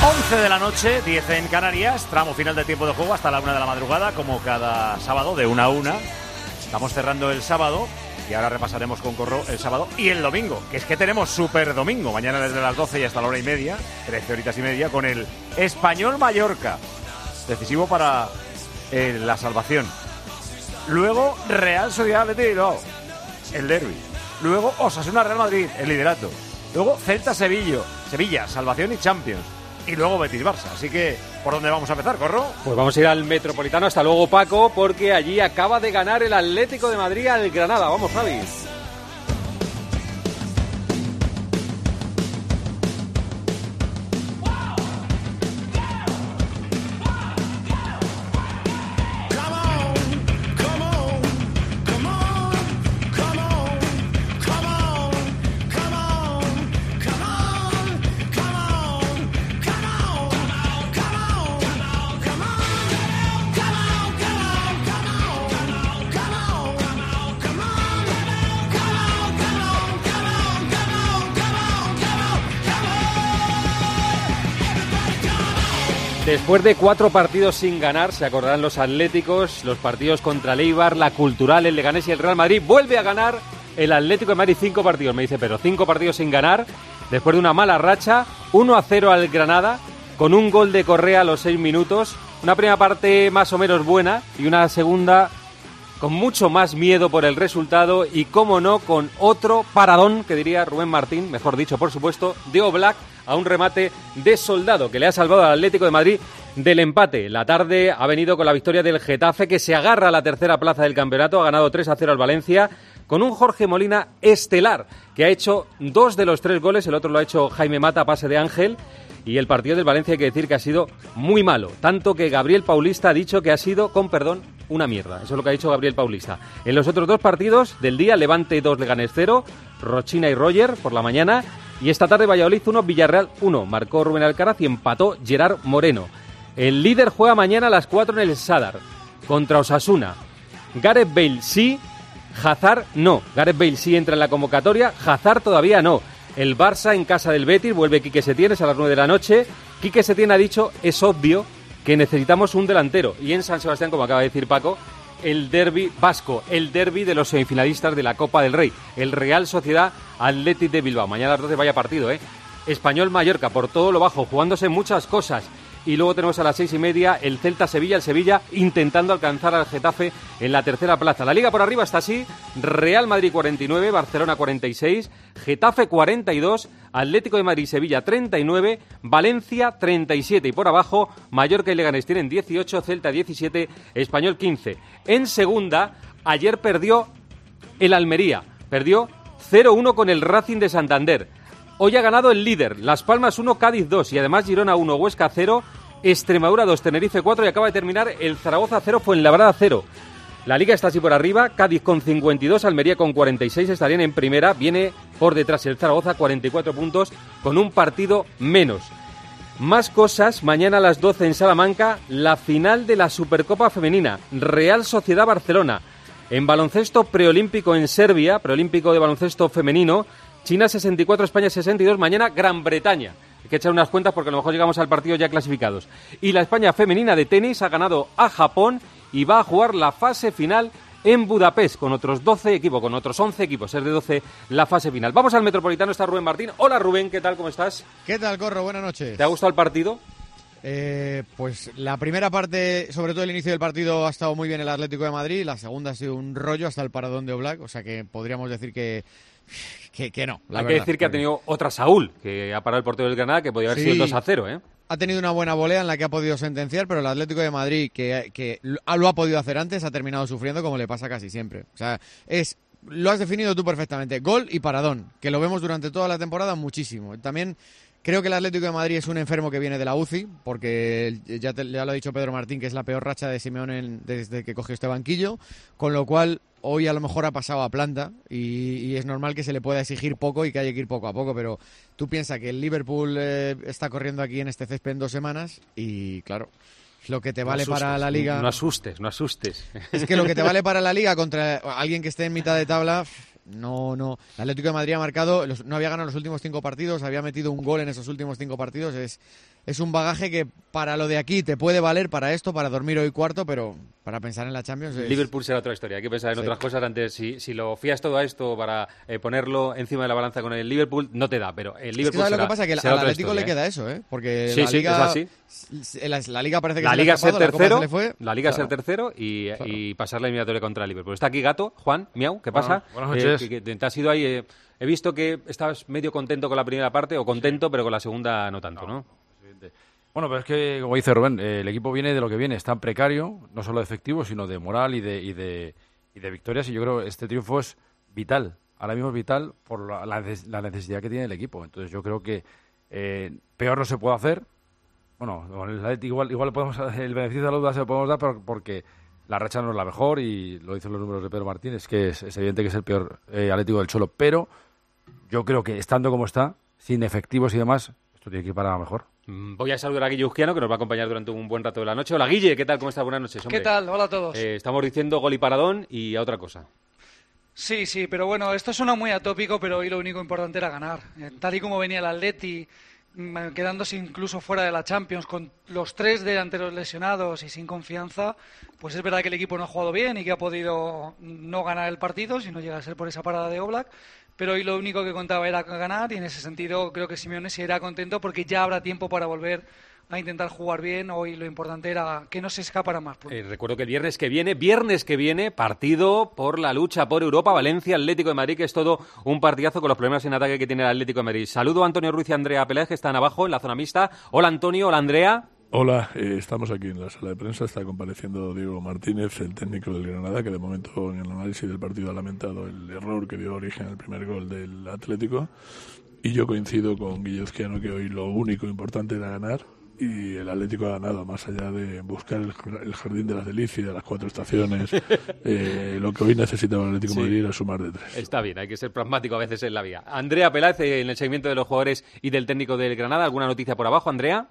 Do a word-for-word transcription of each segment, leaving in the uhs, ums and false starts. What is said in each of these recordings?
once de la noche, diez en Canarias, tramo final de tiempo de juego hasta la una de la madrugada, como cada sábado, de una a una. Estamos cerrando el sábado y ahora repasaremos con Corro el sábado y el domingo, que es que tenemos super domingo, mañana desde las doce y hasta la hora y media, trece horitas y media, con el Español Mallorca, decisivo para eh, la salvación. Luego Real Sociedad Athletic Bilbao, el derbi. Luego Osasuna Real Madrid, el liderato. Luego Celta Sevilla, Sevilla, salvación y Champions. Y luego Betis-Barça. Así que, ¿por dónde vamos a empezar, Corro? Pues vamos a ir al Metropolitano. Hasta luego, Paco, porque allí acaba de ganar el Atlético de Madrid al Granada. Vamos, Javi. Después de cuatro partidos sin ganar, se acordarán los atléticos, los partidos contra el Eibar, la Cultural, el Leganés y el Real Madrid. Vuelve a ganar el Atlético de Madrid cinco partidos, me dice Pedro, cinco partidos sin ganar, después de una mala racha, uno a cero al Granada, con un gol de Correa a los seis minutos, una primera parte más o menos buena y una segunda con mucho más miedo por el resultado y, cómo no, con otro paradón, que diría Rubén Martín, mejor dicho, por supuesto, de Oblak, a un remate de Soldado, que le ha salvado al Atlético de Madrid del empate. La tarde ha venido con la victoria del Getafe, que se agarra a la tercera plaza del campeonato, ha ganado tres a cero al Valencia, con un Jorge Molina estelar, que ha hecho dos de los tres goles, el otro lo ha hecho Jaime Mata a pase de Ángel, y el partido del Valencia hay que decir que ha sido muy malo, tanto que Gabriel Paulista ha dicho que ha sido, con perdón, una mierda. Eso es lo que ha dicho Gabriel Paulista. En los otros dos partidos del día, Levante dos, Leganés cero, Rochina y Roger por la mañana, y esta tarde Valladolid uno, Villarreal uno. Marcó Rubén Alcaraz y empató Gerard Moreno. El líder juega mañana a las cuatro en el Sadar contra Osasuna. Gareth Bale sí, Hazard no. Gareth Bale sí entra en la convocatoria, Hazard todavía no. El Barça en casa del Betis, vuelve Quique Setién, es a las nueve de la noche. Quique Setién ha dicho, es obvio que necesitamos un delantero. Y en San Sebastián, como acaba de decir Paco, el derbi vasco, el derbi de los semifinalistas de la Copa del Rey, el Real Sociedad Athletic de Bilbao. Mañana a las doce vaya partido, ¿eh? Español Mallorca, por todo lo bajo, jugándose muchas cosas. Y luego tenemos a las seis y media el Celta-Sevilla, el Sevilla intentando alcanzar al Getafe en la tercera plaza. La Liga por arriba está así: Real Madrid cuarenta y nueve, Barcelona cuarenta y seis, Getafe cuarenta y dos, Atlético de Madrid, Sevilla treinta y nueve, Valencia treinta y siete. Y por abajo, Mallorca y Leganés tienen dieciocho, Celta diecisiete, Español quince. En segunda, ayer perdió el Almería, perdió cero uno con el Racing de Santander. Hoy ha ganado el líder, Las Palmas uno, Cádiz dos y además Girona uno, Huesca cero, Extremadura dos, Tenerife cuatro y acaba de terminar el Zaragoza cero, Fuenlabrada cero. La Liga está así por arriba, Cádiz con cincuenta y dos, Almería con cuarenta y seis estarían en primera, viene por detrás el Zaragoza, cuarenta y cuatro puntos con un partido menos. Más cosas, mañana a las doce en Salamanca, la final de la Supercopa Femenina, Real Sociedad Barcelona. En baloncesto preolímpico en Serbia, preolímpico de baloncesto femenino, China sesenta y cuatro, España sesenta y dos, mañana Gran Bretaña. Hay que echar unas cuentas porque a lo mejor llegamos al partido ya clasificados. Y la España femenina de tenis ha ganado a Japón y va a jugar la fase final en Budapest con otros doce equipos, con otros once equipos, es de doce la fase final. Vamos al Metropolitano, está Rubén Martín. Hola Rubén, ¿qué tal? ¿Cómo estás? ¿Qué tal, Corro? Buenas noches. ¿Te ha gustado el partido? Eh, pues la primera parte, sobre todo el inicio del partido, ha estado muy bien el Atlético de Madrid. La segunda ha sido un rollo hasta el paradón de Oblak, o sea que podríamos decir que que, que no. La Hay verdad, que decir que ha tenido otra Saúl, que ha parado el portero del Granada, que podía haber sí, sido el dos a cero, ¿eh? Ha tenido una buena volea en la que ha podido sentenciar, pero el Atlético de Madrid, que, que lo ha podido hacer antes, ha terminado sufriendo como le pasa casi siempre. O sea, es lo has definido tú perfectamente. Gol y paradón, que lo vemos durante toda la temporada muchísimo. También creo que el Atlético de Madrid es un enfermo que viene de la U C I, porque ya, te, ya lo ha dicho Pedro Martín, que es la peor racha de Simeone en, desde que cogió este banquillo, con lo cual hoy a lo mejor ha pasado a planta y, y es normal que se le pueda exigir poco y que haya que ir poco a poco, pero tú piensas que el Liverpool eh, está corriendo aquí en este césped en dos semanas y claro, lo que te vale no para la Liga... No asustes, no asustes. Es que lo que te vale para la Liga contra alguien que esté en mitad de tabla... No, no. El Atlético de Madrid ha marcado, no había ganado los últimos cinco partidos, había metido un gol en esos últimos cinco partidos. Es es un bagaje que para lo de aquí te puede valer para esto, para dormir hoy cuarto, pero para pensar en la Champions es... Liverpool será otra historia, hay que pensar en sí. otras cosas antes. Si, si lo fías todo a esto para eh, ponerlo encima de la balanza con el Liverpool, no te da, pero el Liverpool es que será, lo que pasa que al Atlético historia, le queda eso, ¿eh? Porque sí, la sí, Liga, es así. La, la Liga parece que la se Liga le ha escapado, ser tercero, la, Copa se le fue. la Liga claro. ser tercero y, claro. y pasar la eliminatoria contra el Liverpool. Está aquí Gato, Juan, Miau, ¿qué pasa? Bueno, buenas noches. Eh, que, que te has ido ahí... Eh, He visto que estabas medio contento con la primera parte, o contento, pero con la segunda no tanto, ¿no? ¿no? Bueno, pero es que, como dice Rubén, eh, el equipo viene de lo que viene, está precario, no solo de efectivo, sino de moral y de, y de, y de victorias, y yo creo que este triunfo es vital, ahora mismo es vital por la, la, la necesidad que tiene el equipo. Entonces yo creo que eh, peor no se puede hacer. Bueno, igual, igual podemos, el beneficio de la duda se lo podemos dar por, porque la racha no es la mejor, y lo dicen los números de Pedro Martínez, que es, es evidente que es el peor eh, Atlético del Cholo, pero yo creo que estando como está, sin efectivos y demás, esto tiene que ir para mejor. Voy a saludar a Guille Uzquiano, que nos va a acompañar durante un buen rato de la noche. Hola, Guille, ¿qué tal? ¿Cómo estás? Buenas noches, hombre. ¿Qué tal? Hola a todos. Eh, estamos diciendo gol y paradón y a otra cosa. Sí, sí, pero bueno, esto suena muy atópico, pero hoy lo único importante era ganar. Eh, tal y como venía el Atleti, quedándose incluso fuera de la Champions, con los tres delanteros lesionados y sin confianza, pues es verdad que el equipo no ha jugado bien y que ha podido no ganar el partido, si no llega a ser por esa parada de Oblak, pero hoy lo único que contaba era ganar, y en ese sentido creo que Simeone se irá contento porque ya habrá tiempo para volver a intentar jugar bien. Hoy lo importante era que no se escapara más. Eh, recuerdo que el viernes que viene, viernes que viene, partido por la lucha por Europa, Valencia, Atlético de Madrid, que es todo un partidazo con los problemas en ataque que tiene el Atlético de Madrid. Saludo a Antonio Ruiz y a Andrea Peláez, que están abajo en la zona mixta. Hola Antonio, hola Andrea. Hola, eh, estamos aquí en la sala de prensa, está compareciendo Diego Martínez, el técnico del Granada, que de momento en el análisis del partido ha lamentado el error que dio origen al primer gol del Atlético, y yo coincido con Guille Uzquiano que hoy lo único importante era ganar, y el Atlético ha ganado, más allá de buscar el, el jardín de las delicias, de las cuatro estaciones. eh, lo que hoy necesitaba el Atlético de sí. Madrid era sumar de tres. Está bien, hay que ser pragmático a veces en la vida. Andrea Peláez, en el seguimiento de los jugadores y del técnico del Granada, ¿alguna noticia por abajo, Andrea?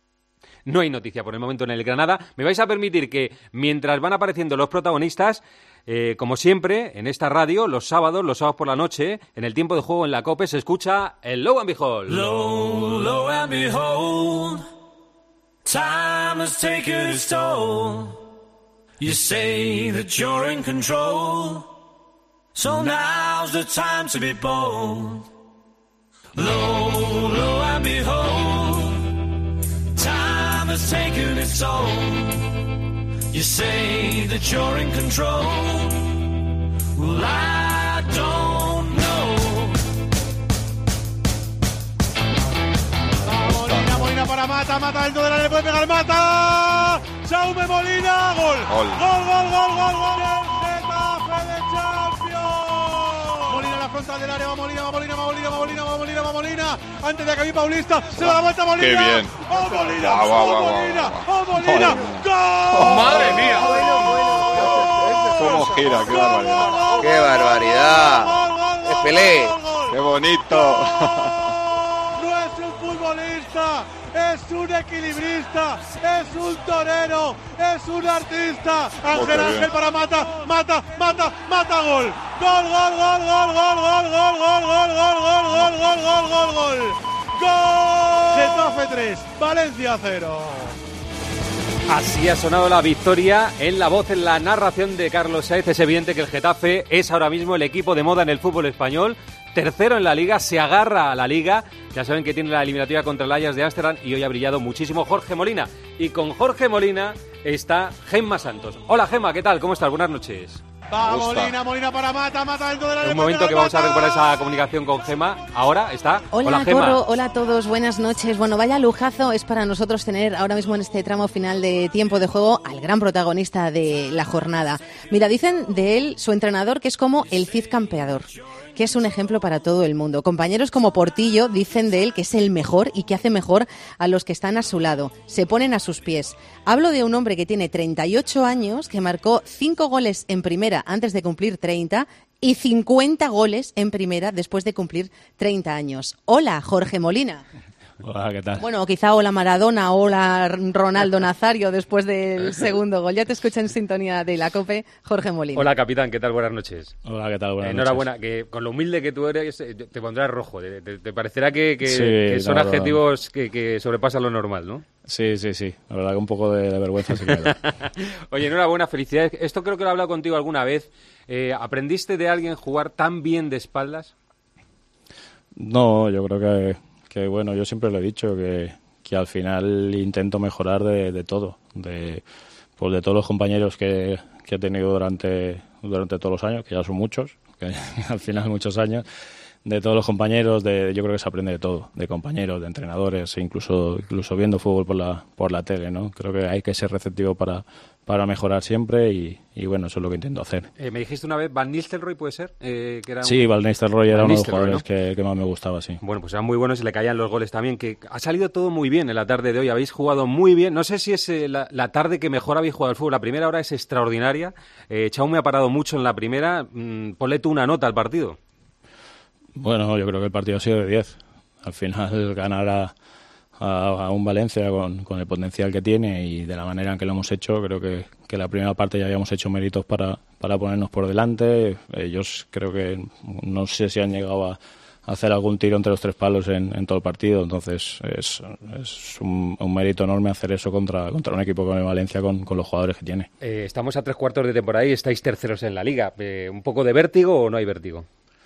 No hay noticia por el momento en el Granada. Me vais a permitir que, mientras van apareciendo los protagonistas, eh, como siempre, en esta radio, los sábados, los sábados por la noche, en el tiempo de juego en la COPE, se escucha el Low and Behold. Low, low and behold, time has taken its toll. You say that you're in control, so now's the time to be bold. Low, low and behold, time has taken its toll. You say that you're in control. Well, I don't know. Molina, Molina para Mata, Mata dentro del área, le puede pegar Mata. Jaume Molina, gol. Gol, gol, gol, gol, gol, gol. El Getafe de Champions. Molina en la frontal del área, va Molina, va Molina, va Molina, va Molina, va Molina, va Molina. Antes de que aquí Paulista, se da la vuelta Molina. Qué bien. ¡Oh, Molina! Guau, guau, ¡Oh, guau, Molina! guau. ¡Oh, Molina! ¡Gol! Oh, madre mía. Cómo gira, qué barbaridad. ¡Qué barbaridad! ¡Es Pelé! ¡Qué bonito! No es un futbolista, es un equilibrista, es un torero, es un artista. Ángel, Ángel para Mata, Mata, Mata, Mata, gol. Gol, gol, gol, gol, gol, gol, gol, gol, gol, gol, gol, gol, gol, gol, gol, gol. Gol. Getafe tres, Valencia cero. Así ha sonado la victoria en la voz, en la narración de Carlos Saez. Es evidente que el Getafe es ahora mismo el equipo de moda en el fútbol español. Tercero en la Liga, se agarra a la Liga. Ya saben que tiene la eliminatoria contra el Ajax de Ámsterdam y hoy ha brillado muchísimo Jorge Molina. Y con Jorge Molina está Gemma Santos. Hola Gemma, ¿qué tal? ¿Cómo estás? Buenas noches. Va Molina, Molina para Mata, Mata dentro del área. Un momento que vamos a recuperar esa comunicación con Gemma. Ahora está. Hola, hola Gemma. Corro, hola a todos, buenas noches. Bueno, vaya lujazo es para nosotros tener ahora mismo en este tramo final de tiempo de juego al gran protagonista de la jornada. Mira, dicen de él, su entrenador, que es como el Cid campeador, que es un ejemplo para todo el mundo. Compañeros como Portillo dicen de él que es el mejor y que hace mejor a los que están a su lado. Se ponen a sus pies. Hablo de un hombre que tiene treinta y ocho años, que marcó cinco goles en primera antes de cumplir treinta y cincuenta goles en primera después de cumplir treinta años. Hola, Jorge Molina. Hola, ¿qué tal? Bueno, quizá hola Maradona, hola Ronaldo Nazario después del segundo gol. Ya te escucha en sintonía de la COPE, Jorge Molina. Hola, capitán, ¿qué tal? Buenas noches. Hola, ¿qué tal? Buenas Enhorabuena, noches. que con lo humilde que tú eres, te pondrás rojo. Te, te, te parecerá que, que, Sí, que son no, no, adjetivos que, que sobrepasan lo normal, ¿no? Sí, sí, sí. La verdad que un poco de, de vergüenza sí que me da. Oye, enhorabuena, felicidades. Esto creo que lo he hablado contigo alguna vez. Eh, ¿Aprendiste de alguien jugar tan bien de espaldas? No, yo creo que, que, bueno, yo siempre lo he dicho, que, que al final intento mejorar de, de todo, de, pues de todos los compañeros que, que he tenido durante, durante todos los años, que ya son muchos, que al final muchos años, de todos los compañeros, de, yo creo que se aprende de todo, de compañeros, de entrenadores, incluso incluso viendo fútbol por la por la tele, ¿no? Creo que hay que ser receptivo para, para mejorar siempre y, y bueno, eso es lo que intento hacer. Eh, me dijiste una vez, Van Nistelrooy, ¿puede ser? Eh, que era un... Sí, Van Nistelrooy era Van uno de los Nistelrooy, jugadores ¿no? que, que más me gustaba, sí. Bueno, pues eran muy buenos y le caían los goles también, que ha salido todo muy bien en la tarde de hoy, habéis jugado muy bien, no sé si es eh, la, la tarde que mejor habéis jugado al fútbol, la primera hora es extraordinaria, eh, Chaume ha parado mucho en la primera, mm, ponle tú una nota al partido. Bueno, yo creo que el partido ha sido de diez. Al final ganar a, a, a un Valencia con, con el potencial que tiene y de la manera en que lo hemos hecho, creo que, que la primera parte ya habíamos hecho méritos para, para ponernos por delante. Ellos creo que no sé si han llegado a hacer algún tiro entre los tres palos en, en todo el partido, entonces es, es un, un mérito enorme hacer eso contra, contra un equipo como el Valencia con, con los jugadores que tiene. Eh, estamos a tres cuartos de temporada y estáis terceros en la Liga. Eh, ¿Un poco de vértigo o no hay vértigo?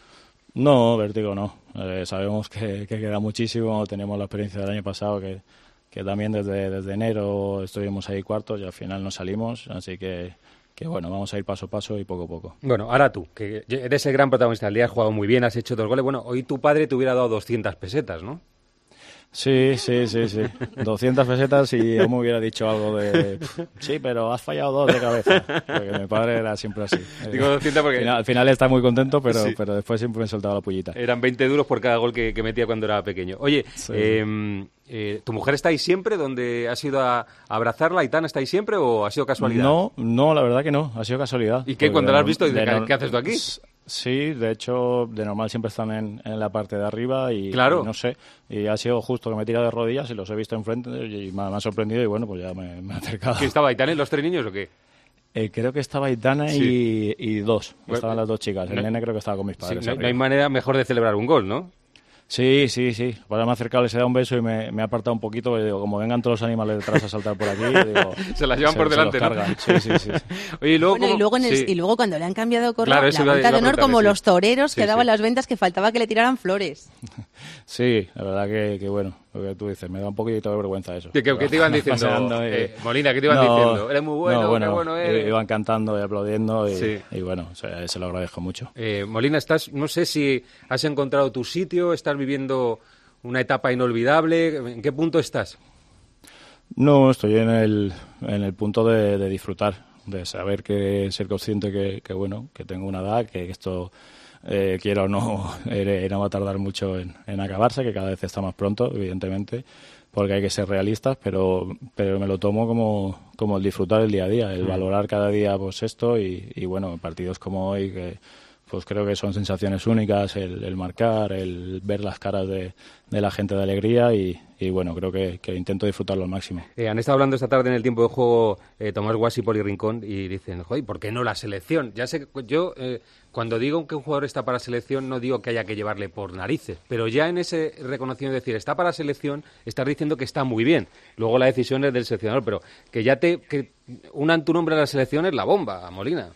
No, vértigo no. Eh, sabemos que, que queda muchísimo. Tenemos la experiencia del año pasado que, que también desde, desde enero estuvimos ahí cuartos y al final no salimos. Así que, que bueno, vamos a ir paso a paso y poco a poco. Bueno, ahora tú, que eres el gran protagonista del día, has jugado muy bien, has hecho dos goles. Bueno, hoy tu padre te hubiera dado doscientas pesetas, ¿no? Sí, sí, sí, sí. doscientas pesetas y yo me hubiera dicho algo de... Sí, pero has fallado dos de cabeza. Porque mi padre era siempre así. Digo doscientas porque... Al final, al final está muy contento, pero, Sí. pero después siempre me soltaba la pullita. Eran veinte duros por cada gol que, que metía cuando era pequeño. Oye, Sí. eh, eh, ¿tu mujer está ahí siempre? ¿Donde has ido a, a abrazarla? ¿Aitana está ahí siempre o ha sido casualidad? No, no, la verdad que no. Ha sido casualidad. ¿Y qué? Porque Cuando la has de- visto, dices, de ¿qué, nor- qué haces tú aquí? Sí, de hecho, de normal siempre están en, en la parte de arriba y, Claro. y no sé, y ha sido justo que me he tirado de rodillas y los he visto enfrente y me ha, me ha sorprendido y bueno, pues ya me, me he acercado. ¿Que estaba Aitana y los tres niños o qué? Eh, creo que estaba Aitana Sí. y, y dos, Bueno, estaban las dos chicas. El no- nene creo que estaba con mis Sí, padres. no, arriba. no hay manera mejor de celebrar un gol, ¿no? Sí, sí, sí. Para me he acercado, les he dado un beso y me, me he apartado un poquito. Y digo, como vengan todos los animales detrás a saltar por aquí, digo, Se las llevan se- por se delante, los ¿no? cargan. Sí, sí, sí. Oye, y luego, Bueno, y ¿cómo? luego, en el- Sí. y luego cuando le han cambiado corro, Claro, eso la iba- vuelta iba de a honor preguntarle, como sí. los toreros Sí, que daban sí. las ventas que faltaba que le tiraran flores. Sí, la verdad que, que bueno, lo que tú dices, me da un poquito de vergüenza eso. ¿Qué, qué- qué te iban diciendo? Paseando y- Eh, Molina, ¿qué te iban No, diciendo? Eres muy bueno, no, qué bueno, bueno eres. Iban cantando y aplaudiendo y, Sí. y bueno, se, se lo agradezco mucho. Eh, Molina, estás, no sé si has encontrado tu sitio, estás viviendo una etapa inolvidable. ¿En qué punto estás? No, estoy en el, en el punto de, de disfrutar, de saber que ser consciente que, que bueno, que tengo una edad, que esto eh, quiera o no, eh, no va a tardar mucho en, en acabarse, que cada vez está más pronto, evidentemente, porque hay que ser realistas, pero, pero me lo tomo como, como el disfrutar el día a día, el Mm. valorar cada día pues esto y, y bueno, partidos como hoy que pues creo que son sensaciones únicas, el, el marcar, el ver las caras de, de la gente de alegría y, y bueno, creo que, que intento disfrutarlo al máximo. Eh, han estado hablando esta tarde en el tiempo de juego eh, Tomás Guas y Poli Rincón y dicen, joder, ¿por qué no la selección? Ya sé que yo, eh, cuando digo que un jugador está para selección, no digo que haya que llevarle por narices, pero ya en ese reconocimiento de decir, está para selección, estás diciendo que está muy bien. Luego la decisión es del seleccionador, pero que ya te que unan tu nombre a la selección es la bomba, Molina.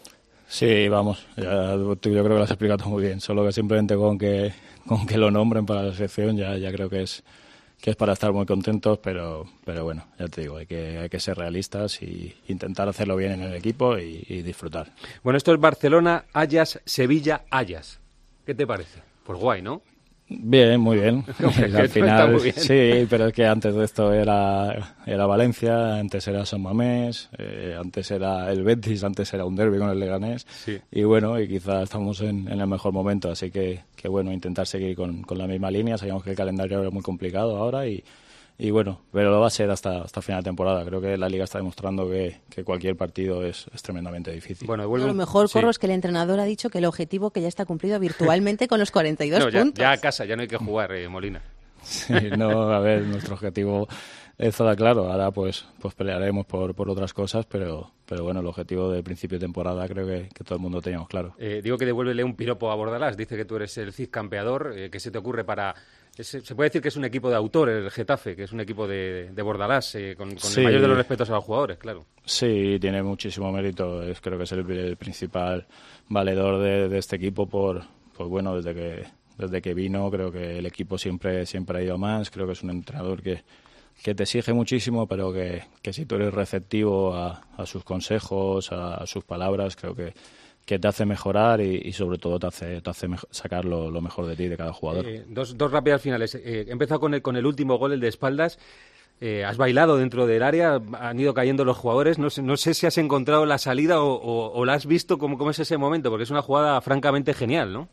Sí, vamos, ya, tú- yo creo que lo has explicado muy bien, solo que simplemente con que con que lo nombren para la selección ya, ya creo que es que es para estar muy contentos, pero pero bueno, ya te digo, hay que hay que ser realistas y intentar hacerlo bien en el equipo y, y disfrutar. Bueno, esto es Barcelona, Ayas, Sevilla, Ayas. ¿Qué te parece? Pues guay, ¿no? Bien, muy bien. Hombre, que Al esto final, está muy bien. sí, pero es que antes de esto era, era Valencia, antes era San Mamés, eh, antes era el Betis, antes era un derbi con el Leganés. Sí. Y bueno, y quizás estamos en, en el mejor momento, así que, que bueno, intentar seguir con, con la misma línea. Sabíamos que el calendario era muy complicado ahora y, y bueno, pero lo va a ser hasta, hasta final de temporada. Creo que la Liga está demostrando que, que cualquier partido es, es tremendamente difícil. Bueno, No, lo mejor, Corro, es que el entrenador ha dicho que el objetivo que ya está cumplido virtualmente con los cuarenta y dos No, ya, puntos. ya a casa, ya no hay que jugar, eh, Molina. Sí, no, a ver, nuestro objetivo está claro. Ahora pues pues pelearemos por, por otras cosas, pero pero bueno, el objetivo de principio de temporada creo que, que todo el mundo teníamos claro. Eh, digo que devuélvele un piropo a Bordalás. Dice que tú eres el Cid campeador. Eh, ¿Qué se te ocurre para...? Es, se puede decir que es un equipo de autor, el Getafe, que es un equipo de, de Bordalás, eh, con, con sí. el mayor de los respetos a los jugadores, claro. Sí, tiene muchísimo mérito. Es, creo que es el, el principal valedor de, de este equipo por, pues bueno, desde que... Desde que vino creo que el equipo siempre siempre ha ido más. Creo que es un entrenador que, que te exige muchísimo, pero que, que si tú eres receptivo a, a sus consejos, a, a sus palabras, creo que, que te hace mejorar y, y sobre todo te hace, te hace mejor, sacar lo, lo mejor de ti, de cada jugador. Eh, dos, dos rápidas finales. Eh, he empezado con el, con el último gol, el de espaldas. Eh, has bailado dentro del área, han ido cayendo los jugadores. No sé, no sé si has encontrado la salida o, o, o la has visto, cómo, cómo es ese momento, porque es una jugada francamente genial, ¿no?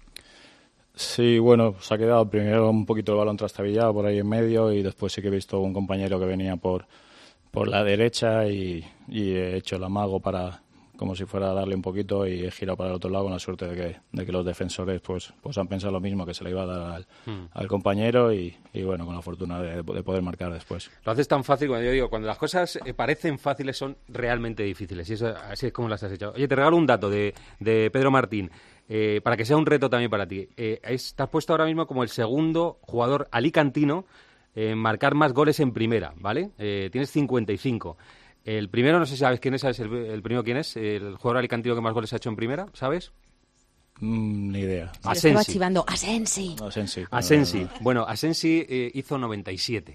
Sí, bueno, se ha quedado primero un poquito el balón trastabillado por ahí en medio y después sí que he visto un compañero que venía por, por la derecha y, y he hecho el amago para, como si fuera a darle un poquito y he girado para el otro lado con la suerte de que, de que los defensores pues, pues han pensado lo mismo, que se le iba a dar al, mm. al compañero y, y bueno, con la fortuna de, de poder marcar después. Lo haces tan fácil cuando yo digo, cuando las cosas parecen fáciles son realmente difíciles y eso, así es como las has hecho. Oye, te regalo un dato de, de Pedro Martín. Eh, para que sea un reto también para ti. Eh, estás puesto ahora mismo como el segundo jugador alicantino en marcar más goles en primera, ¿vale? Eh, tienes cincuenta y cinco. El primero, no sé si sabes quién es, ¿sabes el, el primero quién es? El jugador alicantino que más goles ha hecho en primera, ¿sabes? Mm, ni idea. Se Asensi. Estaba chivando. Asensi. Asensi. Asensi. Bueno, Asensi eh, hizo noventa y siete.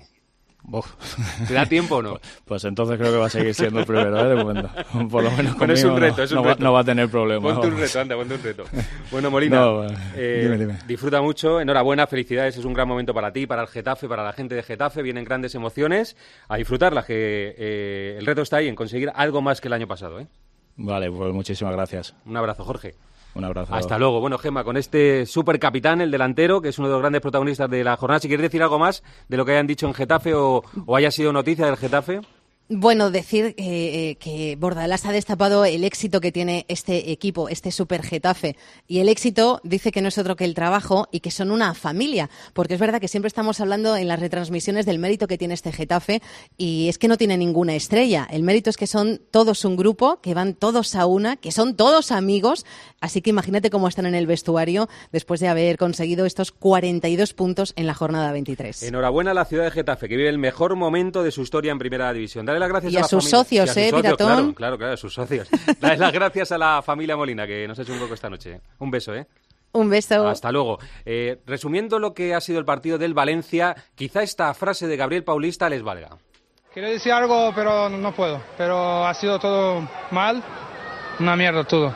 ¿Te da tiempo o no? Pues entonces creo que va a seguir siendo el primero, ¿eh? De momento. Por lo menos conmigo es un reto, no, es un no, reto. Va, no va a tener problema. Ponte un reto, anda, ponte un reto. Bueno, Molina, no, bueno, eh, dime, dime. disfruta mucho, enhorabuena, felicidades, es un gran momento para ti, para el Getafe, para la gente de Getafe, vienen grandes emociones, a disfrutarlas, que eh, el reto está ahí en conseguir algo más que el año pasado, ¿eh? Vale, pues muchísimas gracias. Un abrazo, Jorge. Un abrazo. Hasta luego. Bueno, Gemma, con este supercapitán, el delantero, que es uno de los grandes protagonistas de la jornada, si quieres decir algo más de lo que hayan dicho en Getafe o, o haya sido noticia del Getafe. Bueno, decir eh, que Bordalás ha destapado el éxito que tiene este equipo, este Super Getafe. Y el éxito dice que no es otro que el trabajo y que son una familia. Porque es verdad que siempre estamos hablando en las retransmisiones del mérito que tiene este Getafe y es que no tiene ninguna estrella. El mérito es que son todos un grupo, que van todos a una, que son todos amigos. Así que imagínate cómo están en el vestuario después de haber conseguido estos cuarenta y dos puntos en la jornada veintitrés. Enhorabuena a la ciudad de Getafe, que vive el mejor momento de su historia en Primera División. Dale las gracias y a, a la sus familia. socios, y a sus eh, socios, Piratón. Claro, claro, claro, a sus socios. Dale las gracias a la familia Molina, que nos ha hecho un poco esta noche. Un beso, ¿eh? Un beso. Hasta luego. Eh, resumiendo lo que ha sido el partido del Valencia, quizá esta frase de Gabriel Paulista les valga. Quiero decir algo, pero no puedo. Pero ha sido todo mal, una mierda todo.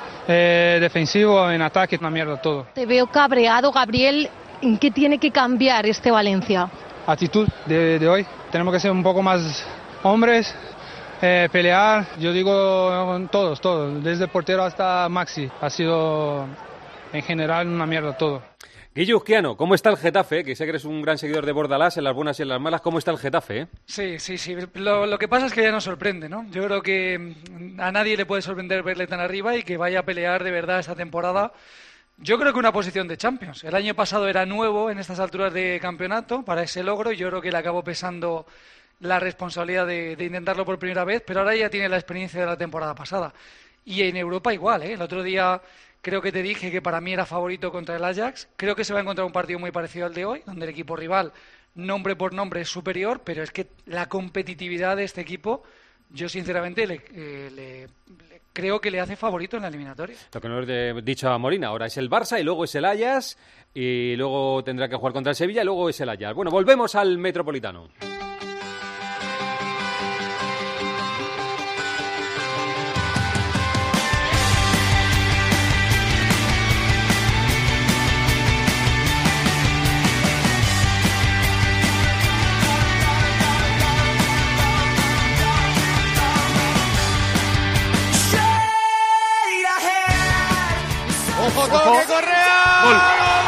Eh, defensivo, en ataque, una mierda todo. Te veo cabreado, Gabriel. ¿En qué tiene que cambiar este Valencia? Actitud de, de hoy. Tenemos que ser un poco más hombres, eh, pelear. Yo digo todos, todos, desde el portero hasta Maxi. Ha sido en general una mierda todo. Guillo Uzquiano, ¿cómo está el Getafe? Que sé que eres un gran seguidor de Bordalás, en las buenas y en las malas. ¿Cómo está el Getafe? Eh? Sí, sí, sí. Lo, lo que pasa es que ya nos sorprende, ¿no? Yo creo que a nadie le puede sorprender verle tan arriba y que vaya a pelear de verdad esta temporada. Yo creo que una posición de Champions. El año pasado era nuevo en estas alturas de campeonato para ese logro y yo creo que le acabó pesando la responsabilidad de, de intentarlo por primera vez, pero ahora ya tiene la experiencia de la temporada pasada. Y en Europa igual, ¿eh? El otro día creo que te dije que para mí era favorito contra el Ajax. Creo que se va a encontrar un partido muy parecido al de hoy, donde el equipo rival, nombre por nombre, es superior, pero es que la competitividad de este equipo, yo sinceramente le, eh, le, le creo que le hace favorito en la eliminatoria. Lo que nos he dicho a Molina, ahora es el Barça y luego es el Ajax y luego tendrá que jugar contra el Sevilla y luego es el Ajax. Bueno, volvemos al Metropolitano. ¡Ojo, toque, Correa! ¡Gol!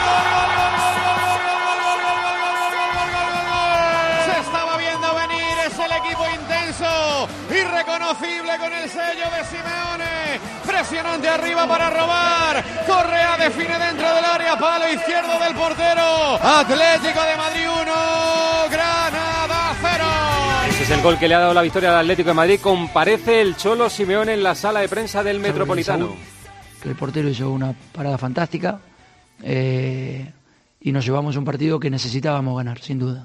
Se estaba viendo venir, es el equipo intenso, irreconocible con el sello de Simeone. Presionante arriba para robar. Correa define dentro del área. a palo izquierdo del portero. Atlético de Madrid uno, Granada cero. Ese es el gol que le ha dado la victoria al Atlético de Madrid. Comparece el Cholo Simeone en la sala de prensa del Metropolitano. Que el portero hizo una parada fantástica eh, y nos llevamos un partido que necesitábamos ganar, sin duda.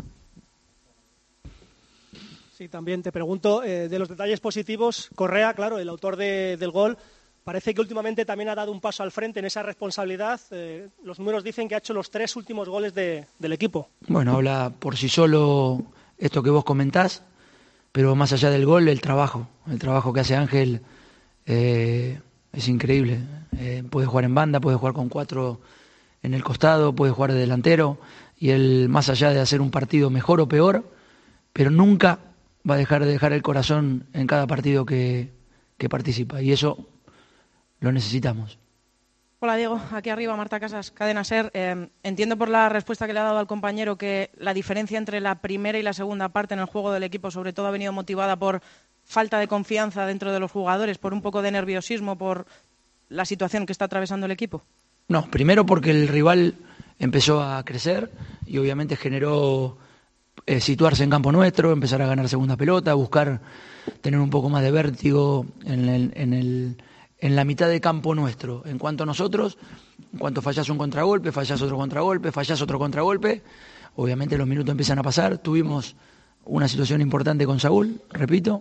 Sí, también te pregunto, eh, de los detalles positivos, Correa, claro, el autor de, del gol, parece que últimamente también ha dado un paso al frente en esa responsabilidad. Eh, los números dicen que ha hecho los tres últimos goles de, del equipo. Bueno, habla por sí solo esto que vos comentás, pero más allá del gol, el trabajo. El trabajo que hace Ángel eh, es increíble. Eh, puede jugar en banda, puede jugar con cuatro en el costado, puede jugar de delantero, y él, más allá de hacer un partido mejor o peor, pero nunca va a dejar de dejar el corazón en cada partido que, que participa, y eso lo necesitamos. Hola Diego, aquí arriba Marta Casas, Cadena SER. Eh, entiendo por la respuesta que le ha dado al compañero que la diferencia entre la primera y la segunda parte en el juego del equipo sobre todo ha venido motivada por falta de confianza dentro de los jugadores, por un poco de nerviosismo, por la situación que está atravesando el equipo. No, primero porque el rival empezó a crecer y obviamente generó Eh, situarse en campo nuestro, empezar a ganar segunda pelota, buscar tener un poco más de vértigo en, el, en, el, en la mitad de campo nuestro. En cuanto a nosotros, en cuanto fallas un contragolpe, fallas otro contragolpe, fallas otro contragolpe, obviamente los minutos empiezan a pasar. Tuvimos una situación importante con Saúl, repito,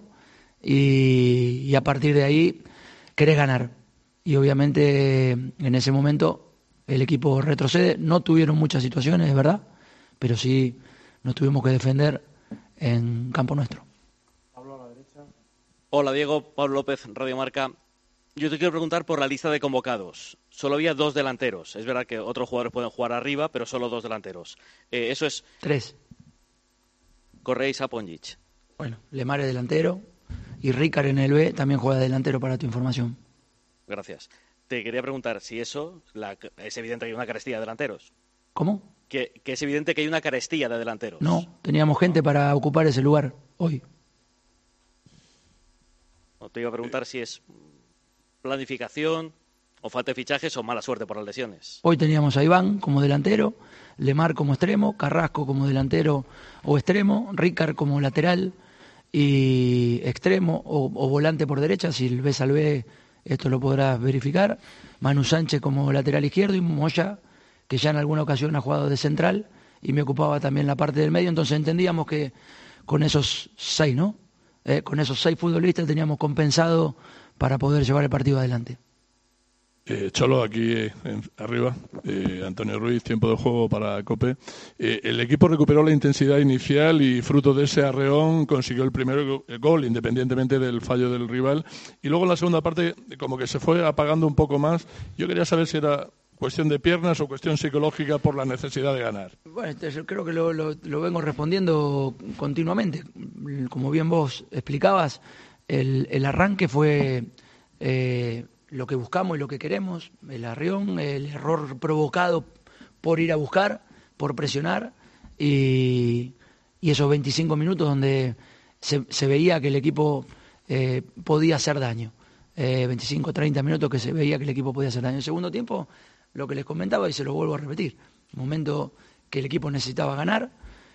y, y a partir de ahí querés ganar. Y obviamente en ese momento el equipo retrocede. No tuvieron muchas situaciones, es verdad, pero sí nos tuvimos que defender en campo nuestro. Pablo a la derecha. Hola Diego, Pablo López, Radio Marca. Yo te quiero preguntar por la lista de convocados. Solo había dos delanteros. Es verdad que otros jugadores pueden jugar arriba, pero solo dos delanteros. Eh, eso es... Tres. Correa y Saponjic. Bueno, Lemar es delantero y Ricard en el B también juega delantero, para tu información. Gracias. Te quería preguntar si eso... La, es evidente que hay una carestía de delanteros. ¿Cómo? Que, que es evidente que hay una carestía de delanteros. No, teníamos gente para ocupar ese lugar hoy. No, te iba a preguntar si es planificación o falta de fichajes o mala suerte por las lesiones. Hoy teníamos a Iván como delantero, Lemar como extremo, Carrasco como delantero o extremo, Ricard como lateral y extremo o, o volante por derecha, si ves al B esto lo podrás verificar, Manu Sánchez como lateral izquierdo y Moya, que ya en alguna ocasión ha jugado de central y me ocupaba también la parte del medio, entonces entendíamos que con esos seis, ¿no? Eh, con esos seis futbolistas teníamos compensado para poder llevar el partido adelante. Eh, Cholo, aquí eh, en, arriba, eh, Antonio Ruiz, tiempo de juego para COPE. Eh, el equipo recuperó la intensidad inicial y fruto de ese arreón consiguió el primer go- el gol, independientemente del fallo del rival. Y luego en la segunda parte como que se fue apagando un poco más. Yo quería saber si era cuestión de piernas o cuestión psicológica por la necesidad de ganar. Bueno, yo creo que lo, lo, lo vengo respondiendo continuamente. Como bien vos explicabas, el, el arranque fue... Eh, lo que buscamos y lo que queremos, el arreón, el error provocado por ir a buscar, por presionar, y, y esos veinticinco minutos donde se, se veía que el equipo eh, podía hacer daño, eh, veinticinco, treinta minutos que se veía que el equipo podía hacer daño. En el segundo tiempo, lo que les comentaba y se lo vuelvo a repetir, un momento que el equipo necesitaba ganar,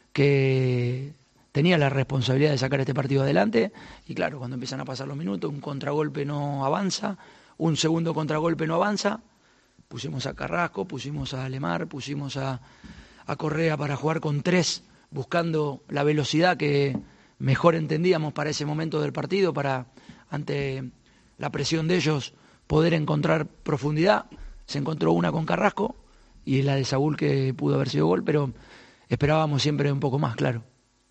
que tenía la responsabilidad de sacar este partido adelante, y claro, cuando empiezan a pasar los minutos, un contragolpe no avanza, un segundo contragolpe no avanza, pusimos a Carrasco, pusimos a Lemar, pusimos a, a Correa para jugar con tres, buscando la velocidad que mejor entendíamos para ese momento del partido, para ante la presión de ellos poder encontrar profundidad. Se encontró una con Carrasco y la de Saúl que pudo haber sido gol, pero esperábamos siempre un poco más, claro.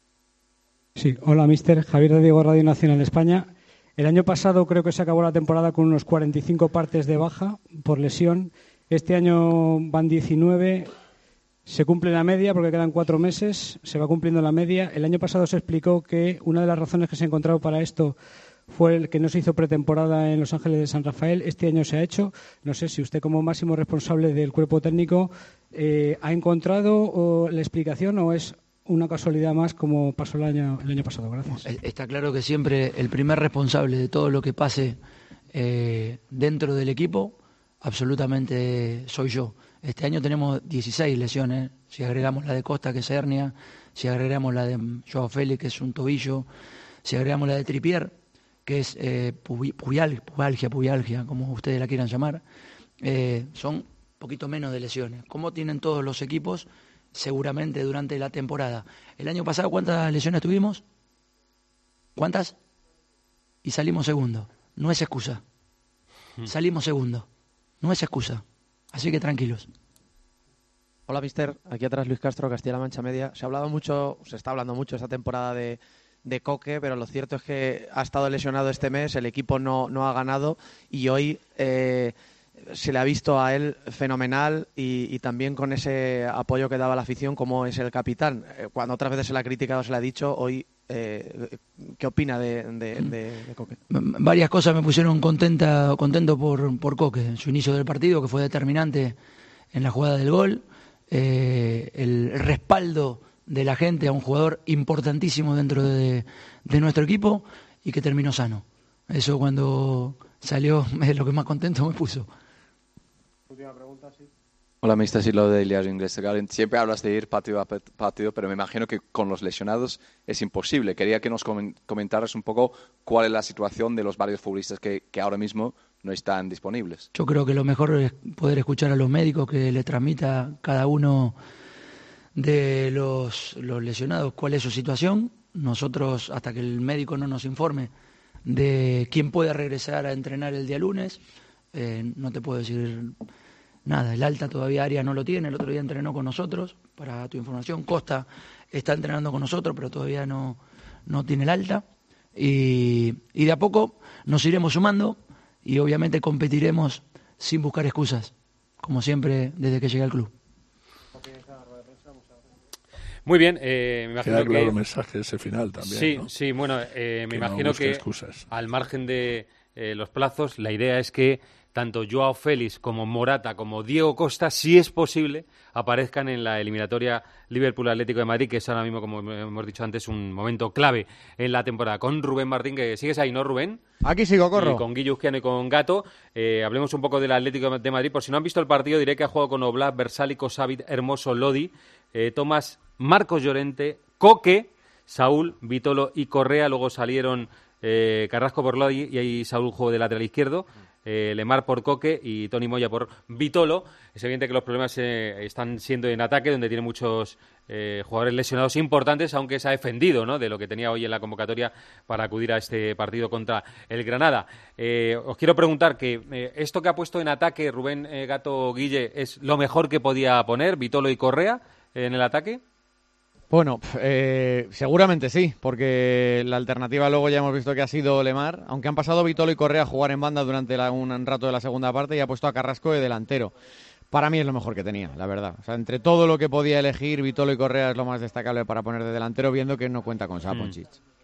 Sí, hola mister, Javier de Diego, Radio Nacional España. El año pasado creo que se acabó la temporada con unos cuarenta y cinco partes de baja por lesión. Este año van diecinueve, se cumple la media porque quedan cuatro meses, se va cumpliendo la media. El año pasado se explicó que una de las razones que se encontraba para esto fue el que no se hizo pretemporada en Los Ángeles de San Rafael. Este año se ha hecho. No sé si usted, como máximo responsable del cuerpo técnico, eh, ha encontrado o, la explicación o es una casualidad más como pasó el año, el año pasado. Gracias. Está claro que siempre el primer responsable de todo lo que pase eh, dentro del equipo absolutamente soy yo. Este año tenemos dieciséis lesiones, si agregamos la de Costa, que es hernia, si agregamos la de Joao Félix, que es un tobillo, si agregamos la de Trippier, que es eh, pubial, pubalgia, pubialgia, como ustedes la quieran llamar, eh, son un poquito menos de lesiones. Como tienen todos los equipos, seguramente durante la temporada. El año pasado, ¿cuántas lesiones tuvimos? ¿Cuántas? Y salimos segundo. No es excusa. Salimos segundo. No es excusa. Así que tranquilos. Hola, mister. Aquí atrás Luis Castro, Castilla-La Mancha Media. Se ha hablado mucho, se está hablando mucho esta temporada de, de Coque, pero lo cierto es que ha estado lesionado este mes, el equipo no, no ha ganado y hoy eh, se le ha visto a él fenomenal y, y también con ese apoyo que daba la afición como es el capitán. Cuando otras veces se le ha criticado, se le ha dicho, hoy, eh, ¿qué opina de, de, de, de Coque? Varias cosas me pusieron contenta, contento por, por Coque. Su inicio del partido, que fue determinante en la jugada del gol, eh, el respaldo de la gente a un jugador importantísimo dentro de, de nuestro equipo y que terminó sano. Eso cuando salió es lo que más contento me puso. Última pregunta, sí. Hola, mister Silo de Diario Inglés de Galen. Siempre hablas de ir partido a partido, pero me imagino que con los lesionados es imposible. Quería que nos comentaras un poco cuál es la situación de los varios futbolistas que, que ahora mismo no están disponibles. Yo creo que lo mejor es poder escuchar a los médicos que le transmita cada uno de los, los lesionados cuál es su situación. Nosotros, hasta que el médico no nos informe de quién puede regresar a entrenar el día lunes, eh, no te puedo decir nada. El alta todavía Arias no lo tiene, el otro día entrenó con nosotros, para tu información. Costa está entrenando con nosotros, pero todavía no, no tiene el alta. Y, y de a poco nos iremos sumando y obviamente competiremos sin buscar excusas, como siempre desde que llegué al club. Muy bien, eh, me imagino Queda claro que... el mensaje ese final también, Sí, ¿no? sí, bueno, eh, me Que no imagino busque que excusas. al margen de eh, los plazos, la idea es que tanto Joao Félix como Morata como Diego Costa, si es posible, aparezcan en la eliminatoria Liverpool-Atlético de Madrid, que es ahora mismo, como hemos dicho antes, un momento clave en la temporada. Con Rubén Martín, que sigues ahí, ¿no, Rubén? Aquí sigo, corro. Y con Guillo Uzquiano y con Gato. Eh, hablemos un poco del Atlético de Madrid. Por si no han visto el partido, diré que ha jugado con Oblak, Versálico, Savic, Hermoso, Lodi, eh, Tomás, Marcos Llorente, Coque, Saúl, Vitolo y Correa. Luego salieron eh, Carrasco por Lodi y ahí Saúl jugó de lateral izquierdo. Eh, Lemar por Coque y Toni Moya por Vitolo. Es evidente que los problemas eh, están siendo en ataque, donde tiene muchos eh, jugadores lesionados importantes, aunque se ha defendido, ¿no?, de lo que tenía hoy en la convocatoria para acudir a este partido contra el Granada. Eh, os quiero preguntar que eh, esto que ha puesto en ataque Rubén eh, Gato Guille es lo mejor que podía poner Vitolo y Correa eh, en el ataque. Bueno, eh, seguramente sí, porque la alternativa luego ya hemos visto que ha sido Lemar, aunque han pasado Vitolo y Correa a jugar en banda durante la, un rato de la segunda parte y ha puesto a Carrasco de delantero. Para mí es lo mejor que tenía, la verdad. O sea, entre todo lo que podía elegir, Vitolo y Correa es lo más destacable para poner de delantero, viendo que no cuenta con Sapončić.